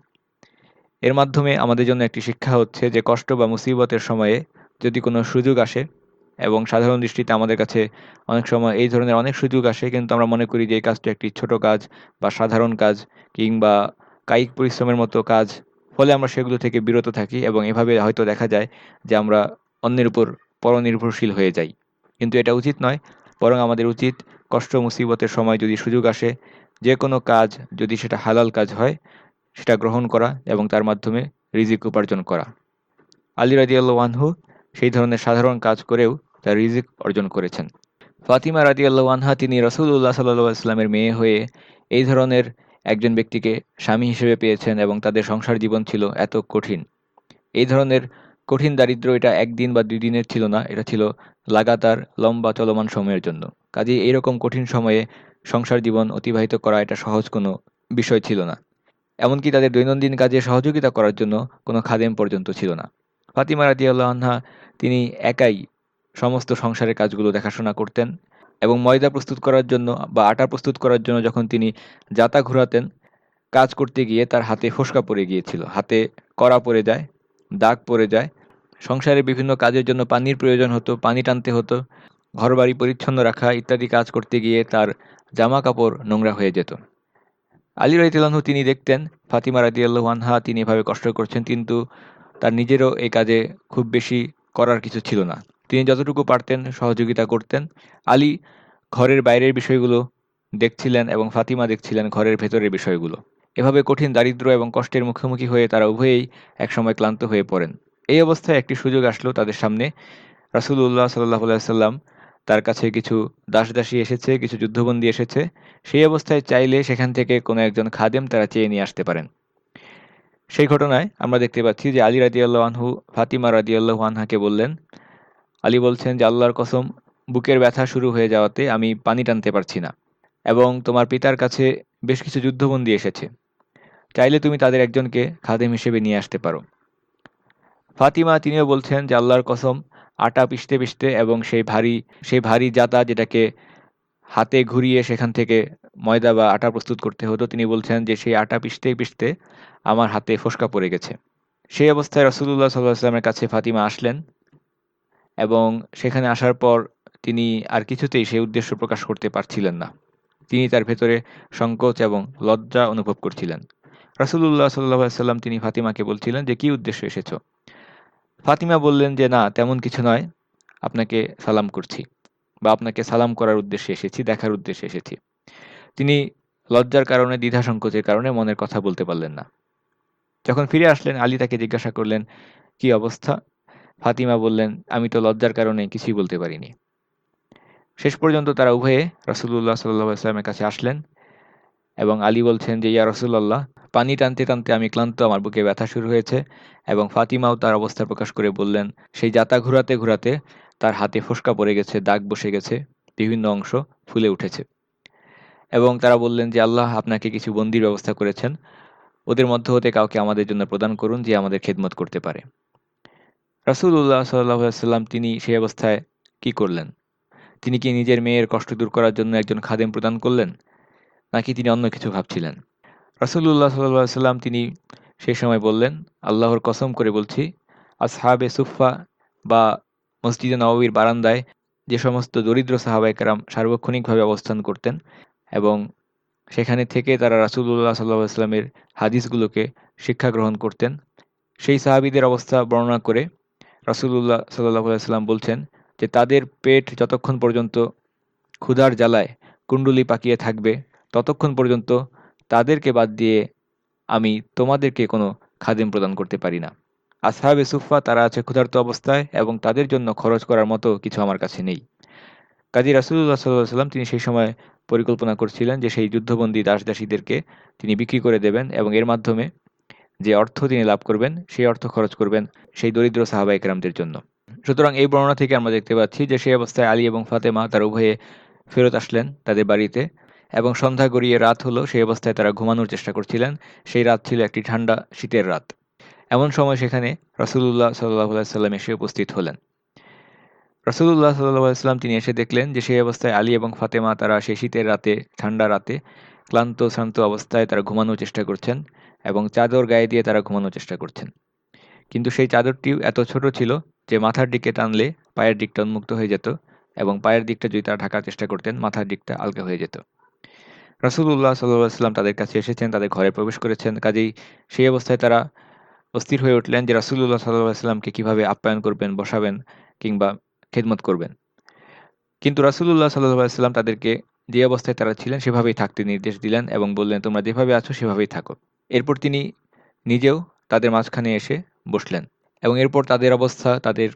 এর মাধ্যমে আমাদের জন্য একটি শিক্ষা হচ্ছে যে কষ্ট বা মুসিবতের সময়ে যদি কোনো সুযোগ আসে, এবং সাধারণ দৃষ্টিতে আমাদের কাছে অনেক সময় এই ধরনের অনেক সুযোগ আসে কিন্তু আমরা মনে করি যে এই কাজটি একটি ছোট কাজ বা সাধারণ কাজ কিংবা কায়িক পরিশ্রমের মতো কাজ, ফলে আমরা সেগুলো থেকে বিরত থাকি এবং এভাবে হয়তো দেখা যায় যে আমরা অন্যের উপর পরনির্ভরশীল হয়ে যাই। কিন্তু এটা উচিত নয়, বরং আমাদের উচিত কষ্ট মুসিবতের সময় যদি সুযোগ আসে, যে কোনো কাজ যদি সেটা হালাল কাজ হয় সেটা গ্রহণ করা এবং তার মাধ্যমে রিজিক উপার্জন করা। আলী রাদিয়াল্লাহু আনহু সেই ধরনের সাধারণ কাজ করেও তার রিজিক অর্জন করেছেন। ফাতিমা রাদিয়াল্লাহু আনহা তিনি রাসূলুল্লাহ সাল্লাল্লাহু আলাইহি ওয়াসাল্লামের মেয়ে হয়ে এই ধরনের একজন ব্যক্তিকে স্বামী হিসেবে পেয়েছেন এবং তাদের সংসার জীবন ছিল এত কঠিন। এই ধরনের কঠিন দারিদ্র্য এটা একদিন বা দুই দিনের ছিল না, এটা ছিল লাগাতার লম্বা চলমান সময়ের জন্য। কাজেই এইরকম কঠিন সময়ে সংসার জীবন অতিবাহিত করা এটা সহজ কোনো বিষয় ছিল না। এমনকি তাদের দৈনন্দিন কাজে সহযোগিতা করার জন্য কোনো খাদেম পর্যন্ত ছিল না। ফাতিমা রাদিয়াল্লাহু আনহা তিনি একাই সমস্ত সংসারের কাজগুলো দেখাশোনা করতেন এবং ময়দা প্রস্তুত করার জন্য বা আটা প্রস্তুত করার জন্য যখন তিনি জাতা ঘোরাতেন, কাজ করতে গিয়ে তার হাতে ফোস্কা পড়ে গিয়েছিল। হাতে কড়া পড়ে যায়, দাগ পড়ে যায়। সংসারের বিভিন্ন কাজের জন্য পানির প্রয়োজন হতো, পানি টানতে হতো। ঘরবাড়ি পরিচ্ছন্ন রাখা ইত্যাদি কাজ করতে গিয়ে তার জামা কাপড় নোংরা হয়ে যেত। আলী রাদিয়াল্লাহু আনহু তিনি দেখতেন ফাতিমা রাদিয়াল্লাহু আনহা তিনি এভাবে কষ্ট করছেন, কিন্তু তার নিজেরও এই কাজে খুব বেশি করার কিছু ছিল না। তিনি যতটুকু পারতেন সহযোগিতা করতেন। আলী ঘরের বাইরের বিষয়গুলো দেখছিলেন এবং ফাতিমা দেখছিলেন ঘরের ভেতরের বিষয়গুলো। এভাবে কঠিন দারিদ্র্য এবং কষ্টের মুখোমুখি হয়ে তারা উভয়েই একসময় ক্লান্ত হয়ে পড়েন। এই অবস্থায় একটি সুযোগ আসলো তাদের সামনে। রাসূলুল্লাহ সাল্লাল্লাহু আলাইহি ওয়াসাল্লাম তার কাছে কিছু দাসদাসী এসেছে, কিছু যুদ্ধবন্দী এসেছে। সেই অবস্থায় চাইলে সেখান থেকে কোনো একজন খাদেম তারা চেয়ে নিয়ে আসতে পারেন। সেই ঘটনায় আমরা দেখতে পাচ্ছি যে আলী রাদিয়াল্লাহু আনহু ফাতিমা রাদিয়াল্লাহু আনহাকে বললেন, আলী বলছেন যে আল্লাহর কসম, বুকের ব্যথা শুরু হয়ে যাওয়াতে আমি পানি টানতে পারছি না এবং তোমার পিতার কাছে বেশ কিছু যুদ্ধবন্দী এসেছে। চাইলে তুমি তাদের একজনকে খাদেম হিসেবে নিয়ে আসতে পারো। ফাতিমা তিনিও বলছেন যে আল্লাহর কসম, আটা পিষতে পিষতে এবং সেই ভারী সেই ভারী জাতা যেটাকে হাতে ঘুরিয়ে সেখান থেকে ময়দা বা আটা প্রস্তুত করতে হতো, তিনি বলছেন যে সেই আটা পিষতে পিষতে আমার হাতে ফোস্কা পড়ে গেছে। সেই অবস্থায় রাসূলুল্লাহ সাল্লাল্লাহু আলাইহি ওয়াসাল্লামের কাছে ফাতিমা আসলেন এবং সেখানে আসার পর তিনি আর কিছুতেই সেই উদ্দেশ্য প্রকাশ করতে পারছিলেন না। তিনি তার ভেতরে সংকোচ এবং লজ্জা অনুভব করছিলেন। রাসূলুল্লাহ সাল্লাল্লাহু আলাইহি ওয়াসাল্লাম তিনি ফাতিমাকে বলছিলেন যে, "কি উদ্দেশ্যে এসেছো?" ফাতিমা বললেন যে, "না, তেমন কিছু নয়। আপনাকে সালাম করছি বা আপনাকে সালাম করার উদ্দেশ্যে এসেছি, দেখার উদ্দেশ্যে এসেছি।" তিনি লজ্জার কারণে, দ্বিধা সংকোচের কারণে মনের কথা বলতে পারলেন না। যখন ফিরে আসলেন, আলী তাকে জিজ্ঞাসা করলেন, "কি অবস্থা?" ফাতিমা বললেন, "আমি তো লজ্জার কারণে কিছুই বলতে পারিনি।" শেষ পর্যন্ত তারা উভয়ে রাসূলুল্লাহ সাল্লাল্লাহু আলাইহি ওয়াসাল্লামের কাছে আসলেন এবং আলী বলছেন যে, "ইয়া রাসূলাল্লাহ, পানি টানতে টানতে আমি ক্লান্ত, আমার বুকে ব্যথা শুরু হয়েছে।" এবং ফাতিমাও তার অবস্থা প্রকাশ করে বললেন, সেই জাতা ঘুরাতে ঘুরাতে তার হাতে ফোস্কা পড়ে গেছে, দাগ বসে গেছে, বিভিন্ন অংশ ফুলে উঠেছে। এবং তারা বললেন যে, "আল্লাহ আপনাকে কিছু বন্দীর ব্যবস্থা করেছেন। ওদের মধ্য হতে কাউকে আমাদের জন্য প্রদান করুন যে আমাদের খেদমত করতে পারে।" রাসূলুল্লাহ সাল্লাল্লাহু আলাইহি ওয়াসাল্লাম তিনি সেই অবস্থায় কি করলেন? তিনি কি নিজের মেয়ের কষ্ট দূর করার জন্য একজন খাদেম প্রদান করলেন? নাকি তিনি অন্য কিছু ভাবছিলেন? রাসূলুল্লাহ সাল্লাল্লাহু আলাইহি ওয়াসাল্লাম তিনি সেই সময় বললেন, "আল্লাহর কসম করে বলছি, আসহাবে সুফফা বা মসজিদে নববীর বারান্দায় যে সমস্ত দরিদ্র সাহাবায়ে কেরাম সার্বক্ষণিকভাবে অবস্থান করতেন এবং সেখানে থেকে তারা রাসূলুল্লাহ সাল্লাল্লাহু আলাইহি ওয়াসাল্লামের হাদিসগুলোকে শিক্ষা গ্রহণ করতেন, সেই সাহাবীদের অবস্থা বর্ণনা করে রাসূলুল্লাহ সাল্লাল্লাহু আলাইহি ওয়াসাল্লাম বলছেন যে, তাদের পেট যতক্ষণ পর্যন্ত ক্ষুধার জ্বালায় কুণ্ডুলি পাকিয়ে থাকবে, ততক্ষণ পর্যন্ত তাদেরকে বাদ দিয়ে আমি তোমাদেরকে কোনো খাদেম প্রদান করতে পারি না। আসহাবে সুফফা তারা আছে ক্ষুধার্ত অবস্থায় এবং তাদের জন্য খরচ করার মতো কিছু আমার কাছে নেই।" কাজী রাসূলুল্লাহ সাল্লাল্লাহু আলাইহি ওয়াসাল্লাম তিনি সেই সময় পরিকল্পনা করছিলেন যে সেই যুদ্ধবন্দী দাস-দাসীদেরকে তিনি বিক্রি করে দেবেন এবং এর মাধ্যমে যে অর্থ তিনি লাভ করবেন, সেই অর্থ খরচ করবেন সেই দরিদ্র সাহাবায়ে কেরামদের জন্য। সুতরাং এই বর্ণনা থেকে আমরা দেখতে পাচ্ছি যে সেই অবস্থায় আলী এবং ফাতেমা তারা উভয়ে ফেরত আসলেন তাদের বাড়িতে এবং সন্ধ্যা গড়িয়ে রাত হলো, সেই অবস্থায় তারা ঘুমানোর চেষ্টা করছিলেন। সেই রাত ছিল একটি ঠান্ডা শীতের রাত। এমন সময় সেখানে রাসূলুল্লাহ সাল্লাল্লাহু আলাইহি ওয়াসাল্লাম এসে উপস্থিত হলেন। রাসূলুল্লাহ সাল্লাল্লাহু আলাইহি ওয়াসাল্লাম তিনি এসে দেখলেন যে সেই অবস্থায় আলী এবং ফাতেমা তারা সেই শীতের রাতে, ঠান্ডা রাতে ক্লান্ত শ্রান্ত অবস্থায় তারা ঘুমানোর চেষ্টা করছেন এবং চাদর গায়ে দিয়ে তারা ঘুমানোর চেষ্টা করছেন। কিন্তু সেই চাদরটিও এত ছোট ছিল যে মাথার দিকে টানলে পায়ের দিকটা উন্মুক্ত হয়ে যেত এবং পায়ের দিকটা যদি তারা ঢাকার চেষ্টা করতেন, মাথার দিকটা আলগা হয়ে যেত। রাসূলুল্লাহ সাল্লাল্লাহু আলাইহি ওয়াসাল্লাম তাদের কাছে এসেছেন, তাদের ঘরে প্রবেশ করেছেন। কাজেই সেই অবস্থায় তারা অস্থির হয়ে উঠলেন যে রাসূলুল্লাহ সাল্লাল্লাহু আলাইহি ওয়াসাল্লামকে কিভাবে আপ্যায়ন করবেন, বসাবেন কিংবা খেদমত করবেন। কিন্তু রাসূলুল্লাহ সাল্লাল্লাহু আলাইহি ওয়াসাল্লাম তাদেরকে যে অবস্থায় তারা ছিলেন সেভাবেই থাকতে নির্দেশ দিলেন এবং বললেন, "তোমরা যেভাবে আছো সেভাবেই থাকো।" এরপর তিনি নিজেও তাদের মাঝখানে এসে বসলেন এবং এরপর তাদের অবস্থা, তাদের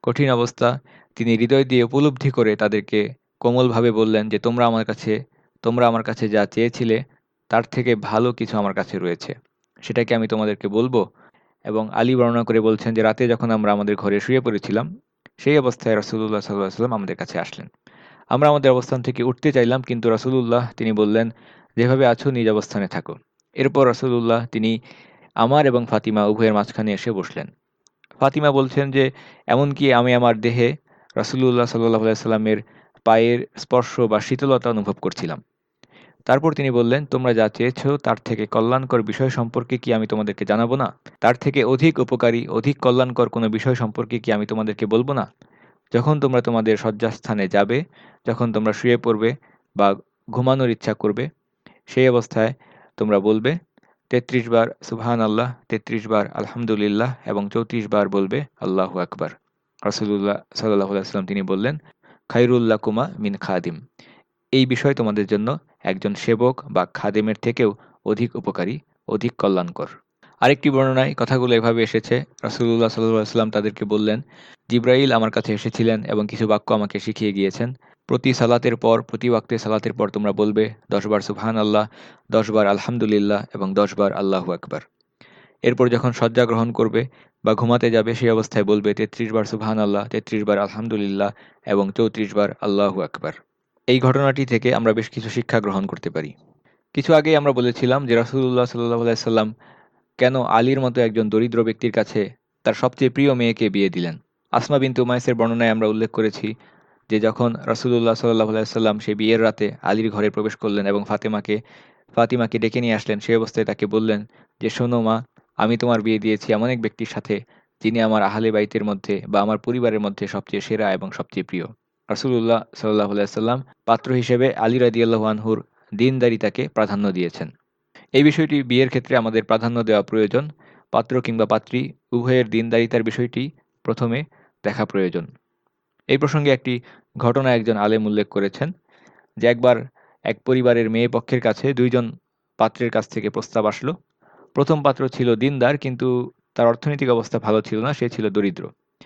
কঠিন অবস্থা তিনি হৃদয় দিয়ে উপলব্ধি করে তাদেরকে কোমলভাবে বললেন যে তোমরা আমার কাছে তোমরা আমার কাছে যা চেয়েছিলে তার থেকে ভালো কিছু আমার কাছে রয়েছে, সেটা কি আমি তোমাদেরকে বলবো? এবং আলী বর্ণনা করে বলছেন যে রাতে যখন আমরা আমাদের ঘরে শুয়ে পড়েছিলাম, সেই অবস্থায় রাসূলুল্লাহ সাল্লাল্লাহু আলাইহি ওয়াসাল্লাম আমাদের কাছে আসলেন। আমরা আমাদের অবস্থান থেকে উঠতে চাইলাম, কিন্তু রাসূলুল্লাহ তিনি বললেন, যেভাবে আছো নিজ অবস্থানে থাকো। এরপর রাসূলুল্লাহ তিনি আমার এবং ফাতিমা উভয়ের মাঝখানে এসে বসলেন। ফাতিমা বলছেন যে এমনকি আমি আমার দেহে রাসূলুল্লাহ সাল্লাল্লাহু আলাইহি সাল্লামের পায়ের স্পর্শ বা শীতলতা অনুভব করছিলাম। তারপর তিনি বললেন, তোমরা যা চেয়েছো তার থেকে কল্যাণকর বিষয় সম্পর্কে কি আমি তোমাদেরকে জানাবো না? তার থেকে অধিক উপকারী, অধিক কল্যাণকর কোনো বিষয় সম্পর্কে কি আমি তোমাদেরকে বলবো না? যখন তোমরা তোমাদের শয্যাস্থানে যাবে, যখন তোমরা শুয়ে পড়বে বা ঘুমানোর ইচ্ছা করবে, সেই অবস্থায় তোমরা বলবে তেত্রিশ বার সুবহানাল্লাহ, তেত্রিশ বার আলহামদুলিল্লাহ এবং চৌত্রিশ বার বলবে আল্লাহু আকবার। রাসূলুল্লাহ সাল্লাল্লাহু আলাইহি ওয়াসাল্লাম তিনি বললেন, খায়রুল লাকুমা মিন খাদিম। এই বিষয় তোমাদের জন্য একজন সেবক বা খাদেমের থেকেও অধিক উপকারী, অধিক কল্যাণকর। আরেকটি বর্ণনায় কথাগুলো এভাবে এসেছে, রাসূলুল্লাহ সাল্লাল্লাহু আলাইহি ওয়াসাল্লাম তাদেরকে বললেন, জিবরাইল আমার কাছে এসেছিলেন এবং কিছু বাক্য আমাকে শিখিয়ে গিয়েছেন। প্রতি সালাতের পর, প্রতি ওয়াক্তে সালাতের পর তোমরা বলবে দশ বার সুবহানাল্লাহ, দশ বার আলহামদুলিল্লাহ এবং দশ বার আল্লাহু আকবার। এরপর যখন শয্যা গ্রহণ করবে বা ঘুমাতে যাবে সেই অবস্থায় বলবে তেত্রিশ বার সুবহানাল্লাহ, তেত্রিশ বার আলহামদুলিল্লাহ এবং চৌত্রিশ বার আল্লাহু আকবার। এই ঘটনাটি থেকে আমরা বেশ কিছু শিক্ষা গ্রহণ করতে পারি। কিছু আগেই আমরা বলেছিলাম যে রাসূলুল্লাহ সাল্লাল্লাহু আলাইহি সাল্লাম কেন আলীর মতো একজন দরিদ্র ব্যক্তির কাছে তার সবচেয়ে প্রিয় মেয়েকে বিয়ে দিলেন। আসমা বিনতে উমাইসের বর্ণনায় আমরা উল্লেখ করেছি যে যখন রাসূলুল্লাহ সাল্লাল্লাহু আলাইহি সাল্লাম সেই বিয়ের রাতে আলীর ঘরে প্রবেশ করলেন এবং ফাতেমাকে ফাতিমাকে ডেকে নিয়ে আসলেন, সেই অবস্থায় তাকে বললেন যে শোনো মা, আমি তোমার বিয়ে দিয়েছি এমন এক ব্যক্তির সাথে যিনি আমার আহলে বাইতের মধ্যে বা আমার পরিবারের মধ্যে সবচেয়ে সেরা এবং সবচেয়ে প্রিয়। রাসূলুল্লাহ সাল্লাল্লাহু আলাইহি সাল্লাম পাত্র হিসেবে আলী রাদিয়াল্লাহু আনহুর দীনদারিতাকে প্রাধান্য দিয়েছেন। এই বিষয়টি বিয়ের ক্ষেত্রে আমাদের প্রাধান্য দেওয়া প্রয়োজন। পাত্র কিংবা পাত্রী উভয়ের দীনদারিতার বিষয়টি প্রথমে দেখা প্রয়োজন। এই প্রসঙ্গে একটি ঘটনা একজন আলেম উল্লেখ করেছেন যে একবার এক পরিবারের মেয়ে পক্ষের কাছে দুইজন পাত্রের কাছ থেকে প্রস্তাব আসলো। প্রথম পাত্র ছিল দীনদার, কিন্তু তার অর্থনৈতিক অবস্থা ভালো ছিল না, সে ছিল দরিদ্র।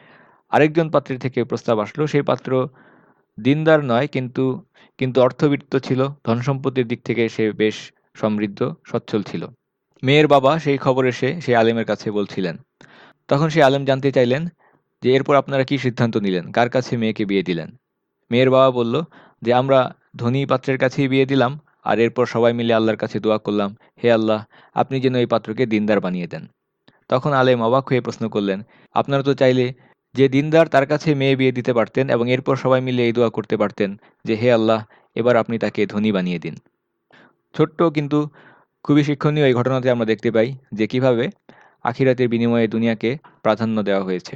আরেকজন পাত্রের থেকে প্রস্তাব আসলো, সেই পাত্র দীনদার নয়, কিন্তু কিন্তু অর্থবিত্ত ছিল, ধনসম্পত্তির দিক থেকে সে বেশ সমৃদ্ধ, সচ্ছল ছিল। মেয়ের বাবা সেই খবর এসে সেই আলেমের কাছে বলছিলেন। তখন সেই আলেম জানতে চাইলেন যে এরপর আপনারা কি সিদ্ধান্ত নিলেন, কার কাছে মেয়েকে বিয়ে দিলেন? মেয়ের বাবা বলল যে আমরা ধনী পাত্রের কাছেই বিয়ে দিলাম, আর এরপর সবাই মিলে আল্লাহর কাছে দোয়া করলাম, হে আল্লাহ, আপনি যেন এই পাত্রকে দিনদার বানিয়ে দেন। তখন আলেম অবাক হয়ে প্রশ্ন করলেন, আপনারা তো চাইলে যে দিনদার তার কাছে মেয়ে বিয়ে দিতে পারতেন এবং এরপর সবাই মিলে এই দোয়া করতে পারতেন যে হে আল্লাহ, এবার আপনি তাকে ধনী বানিয়ে দিন। ছোট্ট কিন্তু খুবই শিক্ষণীয় এই ঘটনাতে আমরা দেখতে পাই যে কিভাবে আখিরাতের বিনিময়ে দুনিয়াকে প্রাধান্য দেওয়া হয়েছে।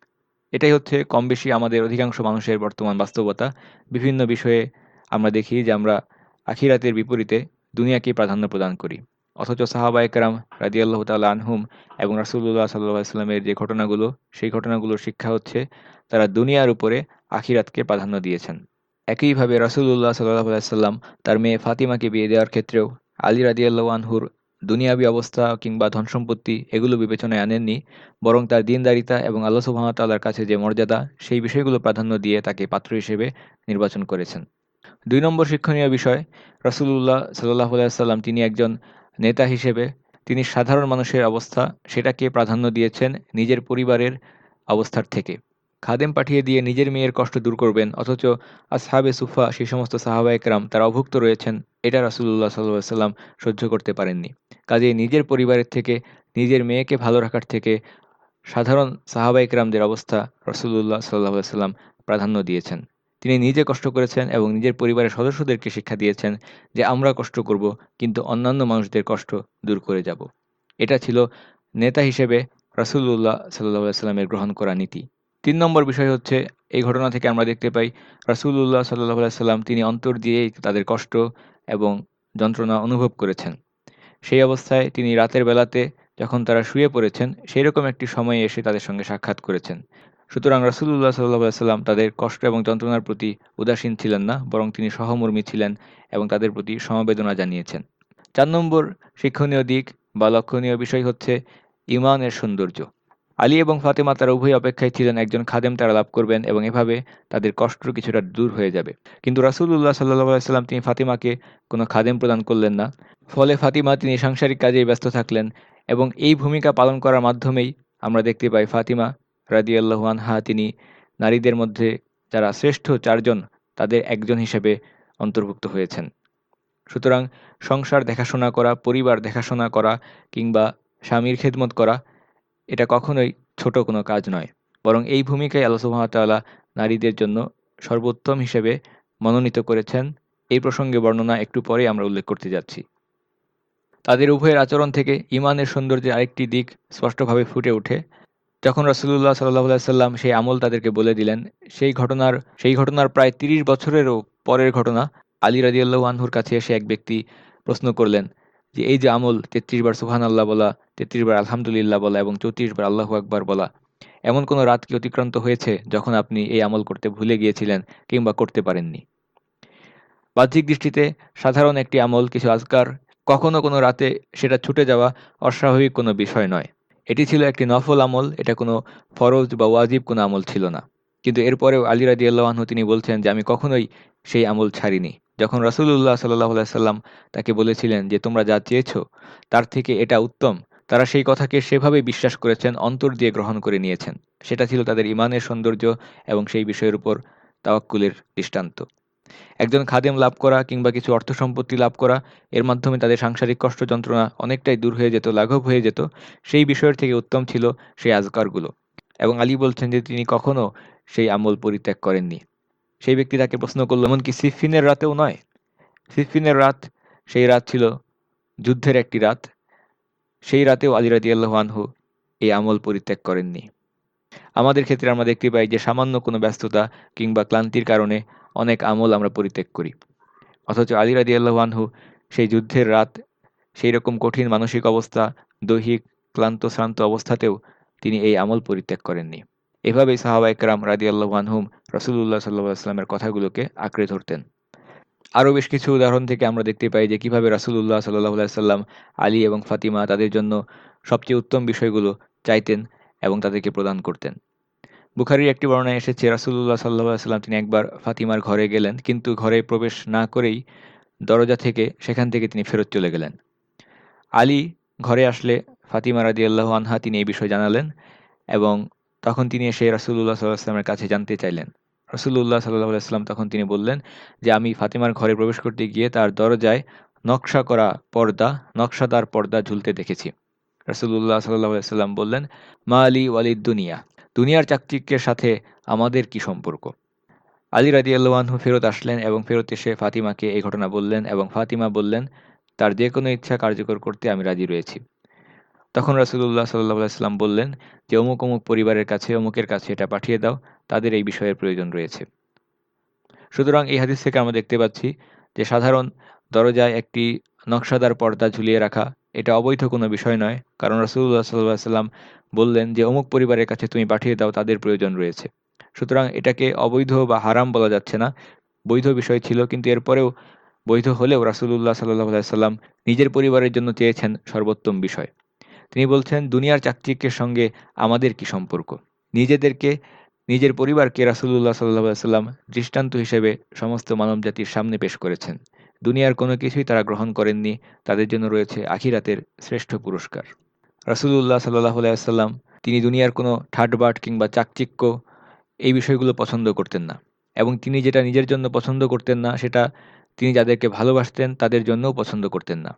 এটাই হচ্ছে কম বেশি আমাদের অধিকাংশ মানুষের বর্তমান বাস্তবতা। বিভিন্ন বিষয়ে আমরা দেখি যে আমরা আখিরাতের বিপরীতে দুনিয়াকেই প্রাধান্য প্রদান করি। অথচ সাহাবায়ে কেরাম রাদিয়াল্লাহু তাআলা আনহুম এবং রাসূলুল্লাহ সাল্লাল্লাহু আলাইহি ওয়াসাল্লামের যে ঘটনাগুলো, সেই ঘটনাগুলোর শিক্ষা হচ্ছে তারা দুনিয়ার উপরে আখিরাতকে প্রাধান্য দিয়েছেন। একইভাবে রাসূলুল্লাহ সাল্লাল্লাহু আলাইহি ওয়াসাল্লাম তার মেয়ে ফাতিমাকে বিয়ে দেওয়ার ক্ষেত্রেও আলী রাদিয়াল্লাহু আনহুর দুনিয়াবী অবস্থা কিংবা ধনসম্পত্তি এগুলো বিবেচনায় আনেননি, বরং তার দীনদারিতা এবং আল্লাহ সুবহানাহু ওয়া তাআলার কাছে যে মর্যাদা, সেই বিষয়গুলো প্রাধান্য দিয়ে তাকে পাত্র হিসেবে নির্বাচন করেছেন। দুই নম্বর শিক্ষণীয় বিষয়, রাসূলুল্লাহ সাল্লাল্লাহু আলাইহি ওয়াসাল্লাম তিনি একজন নেতা হিসেবে তিনি সাধারণ মানুষের অবস্থা সেটাকে প্রাধান্য দিয়েছেন নিজের পরিবারের অবস্থার থেকে। খাদেম পাঠিয়ে দিয়ে নিজের মেয়ের কষ্ট দূর করবেন, অথচ আসহাবে সুফা সেই সমস্ত সাহাবায়ে কেরাম তারা অভুক্ত রয়েছেন, এটা রাসূলুল্লাহ সাল্লাল্লাহু আলাইহি ওয়াসাল্লাম সহ্য করতে পারেননি। কাজেই নিজের পরিবারের থেকে, নিজের মেয়েকে ভালো রাখার থেকে সাধারণ সাহাবায়ে কেরামদের অবস্থা রাসূলুল্লাহ সাল্লাল্লাহু আলাইহি ওয়াসাল্লাম প্রাধান্য দিয়েছেন। তিনি নিজে কষ্ট করেছেন এবং নিজের পরিবারের সদস্যদেরকে শিক্ষা দিয়েছেন যে আমরা কষ্ট করব, কিন্তু অন্যান্য মানুষদের কষ্ট দূর করে যাব। এটা ছিল নেতা হিসেবে রাসূলুল্লাহ সাল্লাল্লাহু আলাইহি ওয়াসাল্লামের গ্রহণ করা নীতি। তিন নম্বর বিষয় হচ্ছে, এই ঘটনা থেকে আমরা দেখতে পাই রাসূলুল্লাহ সাল্লাল্লাহু আলাইহি ওয়াসাল্লাম তিনি অন্তর দিয়েই তাদের কষ্ট এবং যন্ত্রণা অনুভব করেছেন। সেই অবস্থায় তিনি রাতের বেলাতে যখন তারা শুয়ে পড়েছেন, সেইরকম একটি সময়ে এসে তাদের সঙ্গে সাক্ষাৎ করেছেন। সুতরাং রাসূলুল্লাহ সাল্লাল্লাহু আলাইহি ওয়াসাল্লাম তাদের কষ্ট এবং যন্ত্রণার প্রতি উদাসীন ছিলেন না, বরং তিনি সহমর্মী ছিলেন এবং তাদের প্রতি সমবেদনা জানিয়েছেন। চার নম্বর শিক্ষণীয় দিক বা লক্ষণীয় বিষয় হচ্ছে ঈমানের সৌন্দর্য। আলী এবং ফাতেমা তারা উভয় অপেক্ষায় ছিলেন একজন খাদেম তারা লাভ করবেন এবং এভাবে তাদের কষ্ট কিছুটা দূর হয়ে যাবে। কিন্তু রাসূলুল্লাহ সাল্লাল্লাহু আলাইহি ওয়াসাল্লাম তিনি ফাতিমাকে কোনো খাদেম প্রদান করলেন না। ফলে ফাতিমা তিনি সাংসারিক কাজেই ব্যস্ত থাকলেন এবং এই ভূমিকা পালন করার মাধ্যমেই আমরা দেখতে পাই ফাতিমা রাদিয়াল্লাহু আনহা তিনি নারীদের মধ্যে যারা শ্রেষ্ঠ চারজন তাদের একজন হিসেবে অন্তর্ভুক্ত হয়েছেন। সুতরাং সংসার দেখাশোনা করা, পরিবার দেখাশোনা করা কিংবা স্বামীর খেদমত করা এটা কখনোই ছোট কোনো কাজ নয়। বরং এই ভূমিকায় আল্লাহ সুবহানাহু ওয়া তাআলা নারীদের জন্য সর্বোত্তম হিসেবে মনোনীত করেছেন। এই প্রসঙ্গে বর্ণনা একটু পরেই আমরা উল্লেখ করতে যাচ্ছি। তাদের উভয়ের আচরণ থেকে ঈমানের সৌন্দর্যের আরেকটি দিক স্পষ্টভাবে ফুটে ওঠে। যখন রাসূলুল্লাহ সাল্লাল্লাহু আলাইহি ওয়াসাল্লাম সেই আমল তাদেরকে বলে দিলেন, সেই ঘটনার সেই ঘটনার প্রায় ত্রিশ বছরেরও পরের ঘটনা। আলী রাদিয়াল্লাহু আনহুর কাছে এসে এক ব্যক্তি প্রশ্ন করলেন যে, এই যে আমল তেত্রিশ বার সুবহানাল্লাহ বলা, তেত্রিশ বার আলহামদুলিল্লাহ বলা এবং চৌত্রিশ বার আল্লাহু আকবার বলা, এমন কোনো রাত কি অতিক্রান্ত হয়েছে যখন আপনি এই আমল করতে ভুলে গিয়েছিলেন কিংবা করতে পারেননি? বাহ্যিক দৃষ্টিতে সাধারণ একটি আমল, কিছু আজকার, কখনো কোনো রাতে সেটা ছুটে যাওয়া অস্বাভাবিক কোনো বিষয় নয়। এটি ছিল একটি নফল আমল, এটা কোনো ফরজ বা ওয়াজিব কোনো আমল ছিল না। কিন্তু এরপরেও আলী রাদিয়াল্লাহু আনহু তিনি বলছেন যে আমি কখনোই সেই আমল ছাড়িনি। যখন রাসূলুল্লাহ সাল্লাল্লাহু আলাইহি ওয়াসাল্লাম তাকে বলেছিলেন যে তোমরা যা চেয়েছো তার থেকে এটা উত্তম, তারা সেই কথাকে সেভাবেই বিশ্বাস করেছেন, অন্তর দিয়ে গ্রহণ করে নিয়েছেন। সেটা ছিল তাদের ঈমানের সৌন্দর্য এবং সেই বিষয়ের উপর তাওয়াক্কুলের দৃষ্টান্ত। একজন খাদেম লাভ করা কিংবা কিছু অর্থ সম্পত্তি লাভ করা, এর মাধ্যমে তাদের সাংসারিক কষ্ট যন্ত্রণা অনেকটাই দূর হয়ে যেত, লাঘব হয়ে যেত। সেই বিষয়ের থেকে উত্তম ছিল সেই আজকারগুলো। এবং আলী বলছেন যে তিনি কখনো সেই আমল পরিত্যাগ করেননি। সেই ব্যক্তি তাকে প্রশ্ন করল, এমনকি সিফফিনের রাতেও নয়? সিফফিনের রাত, সেই রাত ছিল যুদ্ধের একটি রাত। সেই রাতেও আলী রাদিয়াল্লাহু আনহু এই আমল পরিত্যাগ করেননি। আমাদের ক্ষেত্রে আমরা দেখতে পাই যে সামান্য কোনো ব্যস্ততা কিংবা ক্লান্তির কারণে অনেক আমল আমরা পরিত্যাগ করি। অথচ আলী রাদিয়াল্লাহু আনহু সেই যুদ্ধের রাত, সেই রকম কঠিন মানসিক অবস্থা, দৈহিক ক্লান্ত শ্রান্ত অবস্থাতেও তিনি এই আমল পরিত্যাগ করেননি। এভাবেই সাহাবায়ে কেরাম রাদিয়াল্লাহু আনহুম রাসূলুল্লাহ সাল্লাল্লাহু আলাইহি ওয়াসাল্লামের কথাগুলোকে আঁকড়ে ধরতেন। আরও বেশ কিছু উদাহরণ থেকে আমরা দেখতে পাই যে কিভাবে রাসূলুল্লাহ সাল্লাল্লাহু আলাইহি ওয়াসাল্লাম আলী এবং ফাতিমা তাদের জন্য সবচেয়ে উত্তম বিষয়গুলো চাইতেন এবং তাদেরকে প্রদান করতেন। বুখারীর একটি বর্ণনায় এসেছে রাসূলুল্লাহ সাল্লাল্লাহু আলাইহি ওয়াসাল্লাম তিনি একবার ফাতিমার ঘরে গেলেন, কিন্তু ঘরে প্রবেশ না করেই দরজা থেকে সেখান থেকে তিনি ফেরত চলে গেলেন। আলী ঘরে আসলে ফাতিমা রাদিয়াল্লাহু আনহা তিনি এই বিষয় জানালেন এবং তখন তিনি এসে রাসূলুল্লাহ সাল্লাল্লাহু আলাইহি ওয়াসাল্লামের কাছে জানতে চাইলেন। রাসূলুল্লাহ সাল্লাল্লাহু আলাইহি ওয়াসাল্লাম তখন তিনি বললেন যে আমি ফাতিমার ঘরে প্রবেশ করতে গিয়ে তার দরজায় নকশা করা পর্দা, নকশাদার পর্দা ঝুলতে দেখেছি। রাসূলুল্লাহ সাল্লাল্লাহু আলাইহি ওয়াসাল্লাম বললেন, মা লি ওয়ালিদ দুনিয়া, দুনিয়ার চাকচিক্যের সাথে আমাদের কি সম্পর্ক? আলী রাদিয়াল্লাহু আনহু ফেরত আসলেন এবং ফেরত এসে ফাতিমাকে এই ঘটনা বললেন এবং ফাতিমা বললেন, তার যে কোনো ইচ্ছা কার্যকর করতে আমি রাজি রয়েছি। তখন রাসূলুল্লাহ সাল্লাল্লাহু আলাইহি ওয়াসাল্লাম বললেন যে অমুক অমুক পরিবারের কাছে, অমুকের কাছে এটা পাঠিয়ে দাও, তাদের এই বিষয়ের প্রয়োজন রয়েছে। সুতরাং এই হাদিস থেকে আমরা দেখতে পাচ্ছি যে সাধারণ দরজায় একটি নকশাদার পর্দা ঝুলিয়ে রাখা এটা অবৈধ কোনো বিষয় নয়, কারণ রাসূলুল্লাহ সাল্লাল্লাহু আলাইহি ওয়াসাল্লাম বললেন যে অমুক পরিবারের কাছে তুমি পাঠিয়ে দাও, তাদের প্রয়োজন রয়েছে। সুতরাং এটাকে অবৈধ বা হারাম বলা যাচ্ছে না, বৈধ বিষয় ছিল, কিন্তু এরপরেও বৈধ হলেও রাসূলুল্লাহ সাল্লাল্লাহু আলাইহি ওয়াসাল্লাম নিজের পরিবারের জন্য চেয়েছেন সর্বোত্তম বিষয়। তিনি বলছেন, দুনিয়ার চাকচিক্যের সঙ্গে আমাদের কি সম্পর্ক? নিজেদেরকে, নিজের পরিবারকে রাসূলুল্লাহ সাল্লাল্লাহু আলাইহি ওয়াসাল্লাম দৃষ্টান্ত হিসেবে সমস্ত মানবজাতির সামনে পেশ করেছেন। দুনিয়ার কোনো কিছুই তারা গ্রহণ করেননি, তাদের জন্য রয়েছে আখিরাতের শ্রেষ্ঠ পুরস্কার। রাসূলুল্লাহ সাল্লাল্লাহু আলাইহি ওয়াসাল্লাম তিনি দুনিয়ার কোনো ঠাটবাট কিংবা চাকচিক্য এই বিষয়গুলো পছন্দ করতেন না, এবং তিনি যেটা নিজের জন্য পছন্দ করতেন না সেটা তিনি যাদেরকে ভালোবাসতেন তাদের জন্যও পছন্দ করতেন না।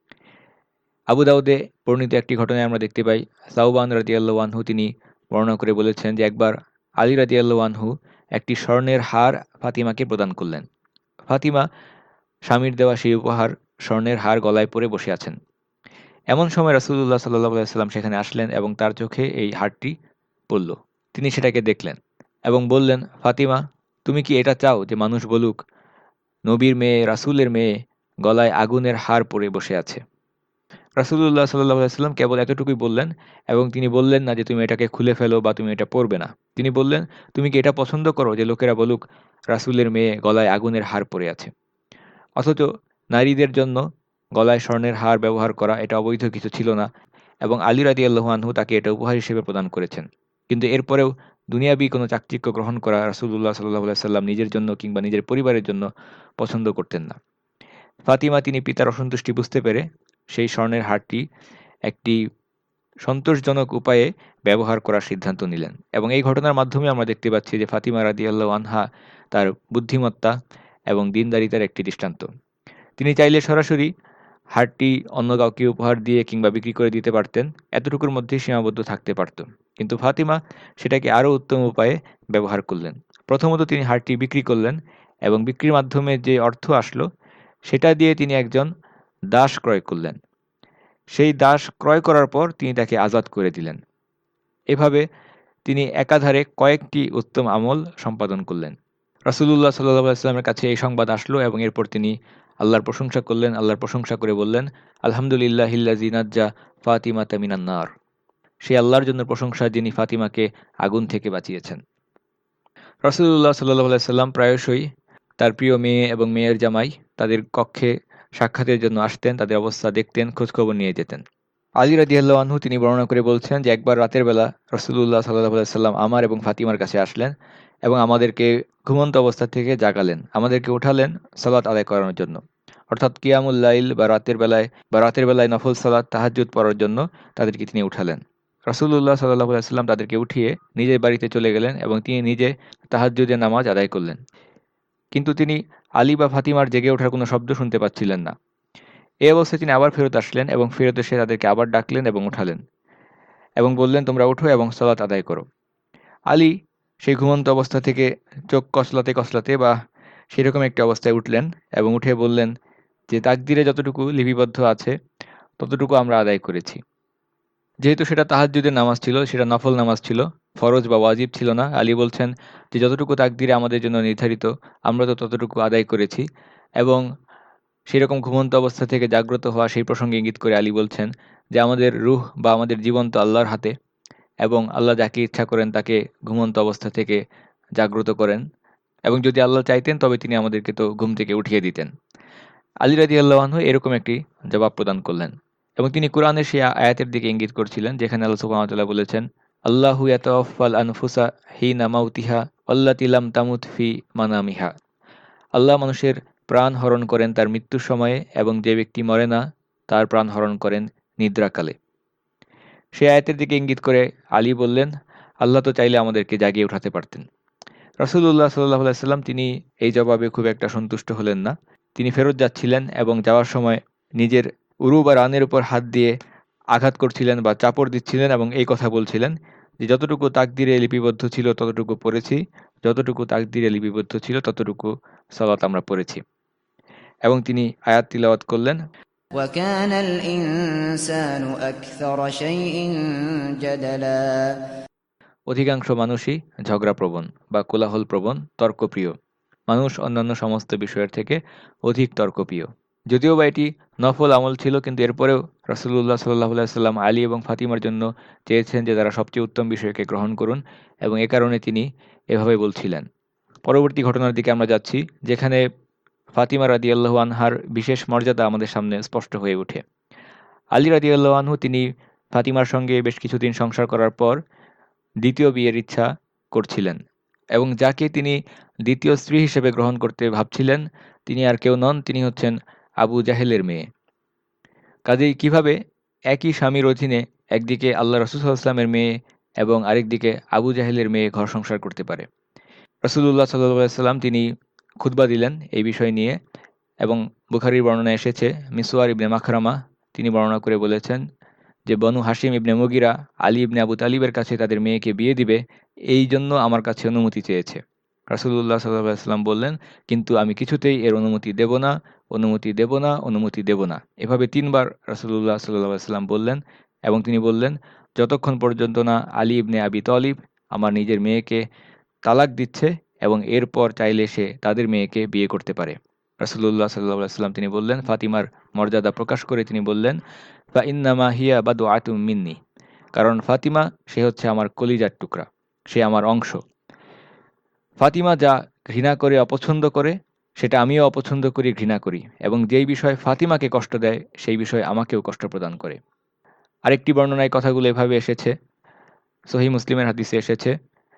আবু দাউদে বর্ণিত একটি ঘটনায় আমরা দেখতে পাই, সাওবান রাদিয়াল্লাহু আনহু তিনি বর্ণনা করে বলেছেন যে একবার আলী রাদিয়াল্লাহু আনহু একটি স্বর্ণের হার ফাতিমাকে প্রদান করলেন। ফাতিমা স্বামীর দেওয়া সেই উপহার স্বর্ণের হার গলায় পরে বসে আছেন। এমন সময় রাসূলুল্লাহ সাল্লাল্লাহু আলাইহি ওয়াসাল্লাম সেখানে আসলেন এবং তার চোখে এই হারটি পড়ল। তিনি সেটাকে দেখলেন এবং বললেন, ফাতিমা, তুমি কি এটা চাও যে মানুষ বলুক নবীর মেয়ে, রাসূলের মেয়ে গলায় আগুনের হার পরে বসে আছে? রাসূলুল্লাহ সাল্লাল্লাহু আলাইহি ওয়াসাল্লাম কেবল এতটুকুই বললেন এবং তিনি বললেন না যে তুমি এটাকে খুলে ফেলো বা তুমি এটা পরবে না। তিনি বললেন, তুমি কি এটা পছন্দ করো যে লোকেরা বলুক রাসূলের মেয়ে গলায় আগুনের হার পরে আছে? অথচ নারীদের জন্য গলায় স্বর্ণের হার ব্যবহার করা এটা অবৈধ কিছু ছিল না, এবং আলী রাদিয়াল্লাহু আনহু তাকে এটা উপহার হিসেবে প্রদান করেছেন। কিন্তু এরপরেও দুনিয়াবি কোনো চাকচিক্য গ্রহণ করা রাসূলুল্লাহ সাল্লাল্লাহু আলাইহি ওয়াসাল্লাম নিজের জন্য কিংবা নিজের পরিবারের জন্য পছন্দ করতেন না। ফাতিমা তিনি পিতার অসন্তুষ্টি বুঝতে পেরে সেই স্বর্ণের হারটি একটি সন্তোষজনক উপায়ে ব্যবহার করার সিদ্ধান্ত নিলেন এবং এই ঘটনার মাধ্যমে আমরা দেখতে পাচ্ছি যে ফাতিমা রাদিয়াল্লাহু আনহা তার বুদ্ধিমত্তা এবং দীনদারিতার একটি দৃষ্টান্ত। তিনি চাইলে সরাসরি হারটি অন্য কাউকে উপহার দিয়ে কিংবা বিক্রি করে দিতে পারতেন, এতটুকুর মধ্যেই সীমাবদ্ধ থাকতে পারত। কিন্তু ফাতিমা সেটাকে আরও উত্তম উপায়ে ব্যবহার করলেন। প্রথমত তিনি হারটি বিক্রি করলেন এবং বিক্রির মাধ্যমে যে অর্থ আসলো সেটা দিয়ে তিনি একজন দাস ক্রয় করলেন। সেই দাস ক্রয় করার পর তিনি তাকে আজাদ করে দিলেন। এভাবে তিনি একাধারে কয়েকটি উত্তম আমল সম্পাদন করলেন। রাসূলুল্লাহ সাল্লাল্লাহু আলাইহি ওয়াসাল্লামের কাছে এই সংবাদ আসলো এবং এরপর তিনি আল্লাহর প্রশংসা করলেন। আল্লাহর প্রশংসা করে বললেন, আলহামদুলিল্লাহিল্লাযী নাজ্জা ফাতিমাতা মিনান নার। সেই আল্লাহর জন্য প্রশংসা যিনি ফাতিমাকে আগুন থেকে বাঁচিয়েছেন। রাসূলুল্লাহ সাল্লাল্লাহু আলাইহি ওয়াসাল্লাম প্রায়শই তার প্রিয় মেয়ে এবং মেয়ের জামাই তাদের কক্ষে সাক্ষাতের জন্য আসতেন, তাদের অবস্থা দেখতেন, খোঁজখবর নিয়ে যেতেন। আলী রাদিয়াল্লাহু আনহু তিনি বর্ণনা করে বলছেন যে একবার রাতের বেলা রাসূলুল্লাহ সাল্লাল্লাহু আলাইহি ওয়াসাল্লাম আমার এবং ফাতিমার কাছে আসলেন এবং আমাদেরকে ঘুমন্ত অবস্থা থেকে জাগালেন, আমাদেরকে উঠালেন সালাত আদায় করানোর জন্য। অর্থাৎ কিয়ামুল লাইল বা রাতের বেলায় বা রাতের বেলায় নফল সালাত তাহাজ্জুদ পড়ার জন্য তাদেরকে তিনি উঠালেন। রাসূলুল্লাহ সাল্লাল্লাহু আলাইহি ওয়াসাল্লাম তাদেরকে উঠিয়ে নিজের বাড়িতে চলে গেলেন এবং তিনি নিজে তাহাজ্জুদের নামাজ আদায় করলেন। কিন্তু তিনি আলী বা ফাতিমার জেগে ওঠার কোনো শব্দ শুনতে পাচ্ছিলেন না। এই অবস্থায় তিনি আবার ফেরত আসলেন এবং ফেরত এসে তাদেরকে আবার ডাকলেন এবং উঠালেন এবং বললেন, তোমরা উঠো এবং সালাত আদায় করো। আলী সেই ঘুমন্ত অবস্থা থেকে চোখ কসলাতে কসলাতে বা সেরকম একটি অবস্থায় উঠলেন এবং উঠে বললেন যে তাকদীরে যতটুকু লিপিবদ্ধ আছে ততটুকু আমরা আদায় করেছি। যেহেতু সেটা তাহাজ্জুদের নামাজ ছিল, সেটা নফল নামাজ ছিল, ফরজ বা ওয়াজিব ছিল না। আলী বলছেন যে যতটুকু তাকদীরে আমাদের জন্য নির্ধারিত আমরা তো ততটুকু আদায় করেছি। এবং সেরকম ঘুমন্ত অবস্থা থেকে জাগ্রত হওয়া সেই প্রসঙ্গে ইঙ্গিত করে আলী বলছেন যে আমাদের রূহ বা আমাদের জীবন তো আল্লাহর হাতে এবং আল্লাহ যাকে ইচ্ছা করেন তাকে ঘুমন্ত অবস্থা থেকে জাগ্রত করেন এবং যদি আল্লাহ চাইতেন তবে তিনি আমাদেরকে তো ঘুম থেকে উঠিয়ে দিতেন। আলী রাদিয়াল্লাহু আনহু এরকম একটি জবাব প্রদান করলেন এবং তিনি কুরআনের সেই আয়াতের দিকে ইঙ্গিত করছিলেন যেখানে আল্লাহ সুবহানাহু ওয়া তাআলা বলেছেন, আল্লাহু ইয়াতাওয়াফাল আনফুসা হিনা মাউতিহা আল্লাতী লাম তামুত ফি মানামিহা। আল্লাহ মানুষের প্রাণ হরণ করেন তার মৃত্যুর সময়ে এবং যে ব্যক্তি মরে না তার প্রাণ হরণ করেন নিদ্রাকালে। সেই আয়াতের দিকে ইঙ্গিত করে আলী বললেন, আল্লাহ তো চাইলে আমাদেরকে জাগিয়ে উঠাতে পারতেন। রাসূলুল্লাহ সাল্লাল্লাহু আলাইহি ওয়াসাল্লাম তিনি এই জবাবে খুব একটা সন্তুষ্ট হলেন না। তিনি ফেরত যাচ্ছিলেন এবং যাওয়ার সময় নিজের উরু বা রানের উপর হাত দিয়ে আঘাত করছিলেন বা চাপড় দিচ্ছিলেন এবং এই কথা বলছিলেন যে যতটুকু তাকদীরে লিপিবদ্ধ ছিল ততটুকু পড়েছি, যতটুকু তাকদীরে লিপিবদ্ধ ছিল ততটুকু সালাত আমরা পড়েছি। এবং তিনি আয়াত তিলাওয়াত করলেন, وَكَانَ الْإِنسَانُ أَكْثَرَ شَيْءٍ جَدَلًا। অধিকাংশ মানুষই ঝগড়াপ্রবণ বা কোলাহলপ্রবণ, তর্কপ্রিয়। মানুষ অন্যান্য সমস্ত বিষয়ের থেকে অধিক তর্কপ্রিয়। যদিও বা এটি নফল আমল ছিল, কিন্তু এরপরেও রাসূলুল্লাহ সাল্লাল্লাহু আলাইহি ওয়াসাল্লাম আলী এবং ফাতিমার জন্য চেয়েছেন যে তারা সবচেয়ে উত্তম বিষয়কে গ্রহণ করুন এবং এ কারণে তিনি এভাবে বলছিলেন। পরবর্তী ঘটনার দিকে আমরা যাচ্ছি, যেখানে ফাতিমা রাদিয়াল্লাহু আনহার বিশেষ মর্যাদা আমাদের সামনে স্পষ্ট হয়ে ওঠে। আলী রাদিয়াল্লাহু আনহু তিনি ফাতিমার সঙ্গে বেশ কিছুদিন সংসার করার পর দ্বিতীয় বিয়ের ইচ্ছা করছিলেন এবং যাকে তিনি দ্বিতীয় স্ত্রী হিসেবে গ্রহণ করতে ভাবছিলেন তিনি আর কেউ নন, তিনি হচ্ছেন আবু জাহেলের মেয়ে। কাজেই কিভাবে একই স্বামীর অধীনে একদিকে আল্লাহ রাসূল সাল্লাল্লাহু আলাইহি ওয়াসাল্লামের মেয়ে এবং আরেকদিকে আবু জাহেলের মেয়ে ঘর সংসার করতে পারে? রাসূলুল্লাহ সাল্লাল্লাহু আলাইহি ওয়াসাল্লাম তিনি খুতবা দিলেন এই বিষয় নিয়ে এবং বুখারীর বর্ণনায় এসেছে, মিসওয়ার ইবনে মাখরামা তিনি বর্ণনা করে বলেছেন যে বনু হাশিম ইবনে মুগিরা আলী ইবনে আবু তালিবের কাছে তাদের মেয়েকে বিয়ে দিবে, এই জন্য আমার কাছে অনুমতি চেয়েছে। রাসূলুল্লাহ সাল্লাল্লাহু আলাইহি ওয়াসাল্লাম বললেন, কিন্তু আমি কিছুতেই এর অনুমতি দেব না, অনুমতি দেব না, অনুমতি দেব না। এভাবে তিনবার রাসূলুল্লাহ সাল্লাল্লাহু আলাইহি ওয়াসাল্লাম বললেন এবং তিনি বললেন, যতক্ষণ পর্যন্ত না আলী ইবনে আবি তালিব আমার নিজের মেয়েকে তালাক দিচ্ছে এবং এরপর চাইলে সে তাদের মেয়েকে বিয়ে করতে পারে। রাসূলুল্লাহ সাল্লাল্লাহু আলাইহি ওয়াসাল্লাম তিনি বললেন, ফাতিমার মর্যাদা প্রকাশ করে তিনি বললেন, ফা ইন্নামা হিয়া বাদউআতুম মিন্নি, কারণ ফাতিমা সে হচ্ছে আমার কলিজার টুকরা, সে আমার অংশ। ফাতিমা যা ঘৃণা করে, অপছন্দ করে, সেটা আমিও অপছন্দ করি, ঘৃণা করি এবং যেই বিষয় ফাতিমাকে কষ্ট দেয় সেই বিষয় আমাকেও কষ্ট প্রদান করে। আরেকটি বর্ণনায় কথাগুলো এভাবে এসেছে, সহিহ মুসলিমের হাদিসে এসেছে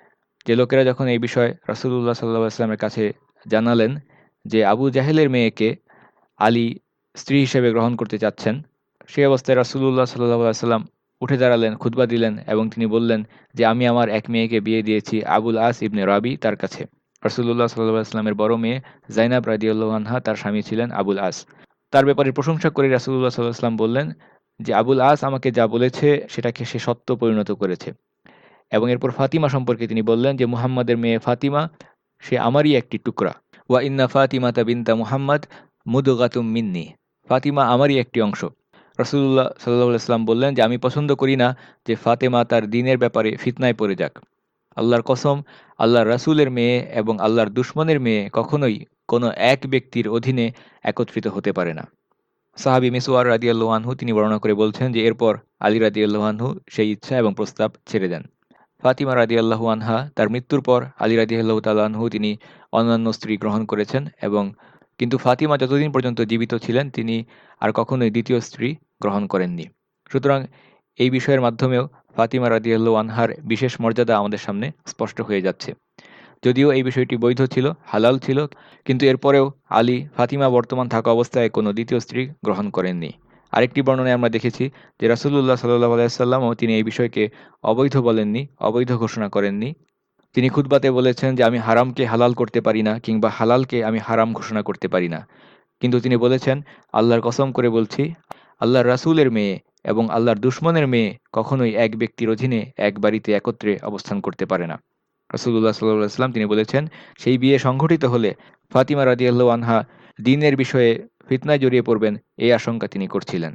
যে লোকেরা যখন এই বিষয় রাসূলুল্লাহ সাল্লাল্লাহু আলাইহি ওয়াসাল্লামের কাছে জানালেন যে আবু জাহেলের মেয়েকে আলী স্ত্রী হিসেবে গ্রহণ করতে চাচ্ছেন, সেই অবস্থায় রাসূলুল্লাহ সাল্লাল্লাহু আলাইহি ওয়াসাল্লাম উঠে দাঁড়ালেন, খুতবা দিলেন এবং তিনি বললেন যে আমি আমার এক মেয়েকে বিয়ে দিয়েছি আবুল আস ইবনে রাবি তার কাছে। রাসূলুল্লাহ সাল্লাল্লাহু আলাইহি ওয়াসাল্লামের বড় মেয়ে যায়নাব রাদিয়াল্লাহু আনহা তার স্বামী ছিলেন আবুল আস। তার ব্যাপারে প্রশংসা করে রাসূলুল্লাহ সাল্লাল্লাহু আলাইহি ওয়াসাল্লাম বললেন যে আবুল আস আমাকে যা বলেছে সেটাকে সে সত্য পরিণত করেছে। এবং এরপর ফাতিমা সম্পর্কে তিনি বললেন যে মুহাম্মাদের মেয়ে ফাতিমা সে আমারই একটি টুকরা। ওয়া ইন্না ফাতিমাতা বিনতা মুহাম্মদ মুদগাতুম মিন্নি, ফাতিমা আমারই একটি অংশ। রাসূলুল্লাহ সাল্লাল্লাহু আলাইহি ওয়াসাল্লাম বললেন যে আমি পছন্দ করি না যে ফাতেমা তার দ্বীনের ব্যাপারে ফিতনায় পড়ে যাক। আল্লাহর কসম, আল্লাহর রাসূলের মেয়ে এবং আল্লাহর দুশমনের মেয়ে কখনোই কোনো এক ব্যক্তির অধীনে একত্রিত হতে পারে না। সাহাবী মিসওয়ার রাদিয়াল্লাহু আনহু তিনি বর্ণনা করে বলছেন যে এরপর আলী রাদিয়াল্লাহু আনহু সেই ইচ্ছা এবং প্রস্তাব ছেড়ে দেন। ফাতিমা রাদিয়াল্লাহু আনহা তার মৃত্যুর পর আলী রাদিয়াল্লাহু তাআলা আনহু তিনি অন্যান্য স্ত্রী গ্রহণ করেছেন, এবং কিন্তু ফাতিমা যতদিন পর্যন্ত জীবিত ছিলেন তিনি আর কখনোই দ্বিতীয় স্ত্রী গ্রহণ করেননি। সুতরাং এই বিষয়ের মাধ্যমেও ফাতিমা রাদিয়াল্লাহু আনহার বিশেষ মর্যাদা আমাদের সামনে স্পষ্ট হয়ে যাচ্ছে। যদিও এই বিষয়টি বৈধ ছিল, হালাল ছিল, কিন্তু এরপরেও আলী ফাতিমা বর্তমান থাকা অবস্থায় কোনো দ্বিতীয় স্ত্রী গ্রহণ করেননি। আরেকটি বর্ণনায় আমরা দেখেছি যে রাসূলুল্লাহ সাল্লাল্লাহু আলাইহি ওয়াসাল্লামও তিনি এই বিষয়কে অবৈধ বলেননি, অবৈধ ঘোষণা করেননি। তিনি খুতবাতে বলেছেন যে আমি হারামকে হালাল করতে পারি না কিংবা হালালকে আমি হারাম ঘোষণা করতে পারি না, কিন্তু তিনি বলেছেন আল্লাহর কসম করে বলছি, আল্লাহর রাসূলের মেয়ে এবং আল্লাহর দুশমনের মেয়ে কখনোই এক ব্যক্তির অধীনে এক বাড়িতে একত্রে অবস্থান করতে পারে না। রাসূলুল্লাহ সাল্লাল্লাহু আলাইহি ওয়াসাল্লাম তিনি বলেছেন সেই বিয়ে সংঘটিত হলে ফাতিমা রাদিয়াল্লাহু আনহা দ্বীনের বিষয়ে ফিতনায় জড়িয়ে পড়বেন এই আশঙ্কা তিনি করছিলেন।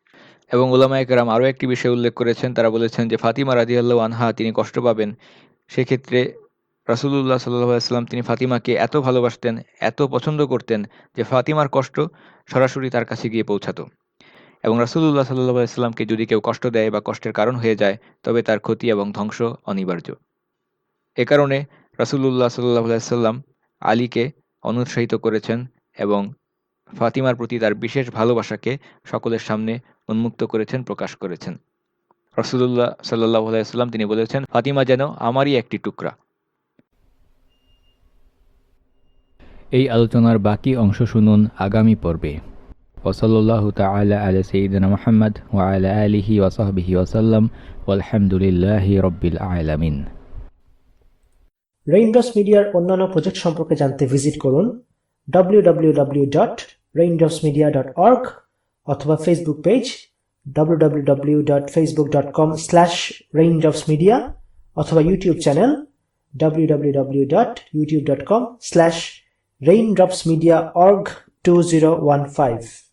এবং উলামায়ে কেরাম আরও একটি বিষয় উল্লেখ করেছেন, তারা বলেছেন যে ফাতিমা রাদিয়াল্লাহু আনহা তিনি কষ্ট পাবেন, সেক্ষেত্রে রাসূলুল্লাহ সাল্লাল্লাহু আলাইহি ওয়াসাল্লাম তিনি ফাতিমাকে এত ভালোবাসতেন, এত পছন্দ করতেন যে ফাতিমার কষ্ট সরাসরি তার কাছে গিয়ে পৌঁছাতো। এবং রাসূলুল্লাহ সাল্লাল্লাহু আলাইহি ওয়াসাল্লামকে যদি কেউ কষ্ট দেয় বা কষ্টের কারণ হয়ে যায় তবে তার ক্ষতি এবং ধ্বংস অনিবার্য। এ কারণে রাসূলুল্লাহ সাল্লাল্লাহু আলাইহি ওয়াসাল্লাম আলীকে অনুৎসাহিত করেছেন এবং ফাতিমার প্রতি তার বিশেষ ভালোবাসাকে সকলের সামনে উন্মুক্ত করেছেন, প্রকাশ করেছেন। রাসূলুল্লাহ সাল্লাল্লাহু আলাইহি ওয়াসাল্লাম তিনি বলেছেন ফাতিমা যেন আমারই একটি টুকরা। এই আলোচনার বাকি অংশ শুনুন আগামী পর্বে। ওয়াসাল্লাল্লাহু তাআলা আলা সাইয়্যিদিনা মুহাম্মদ ওয়া আলা আলিহি ওয়া সাহবিহি ওয়াসাল্লাম ওয়ালহামদুলিল্লাহি রাব্বিল আলামিন। রেইনড্রপস মিডিয়ার অন্যান্য প্রজেক্ট সম্পর্কে জানতে ভিজিট করুন W W W dot raindrops media dot org অথবা Facebook page W W W dot Facebook dot com slash raindrops media অথবা YouTube channel W W W dot YouTube dot com slash raindrops media org two zero one five.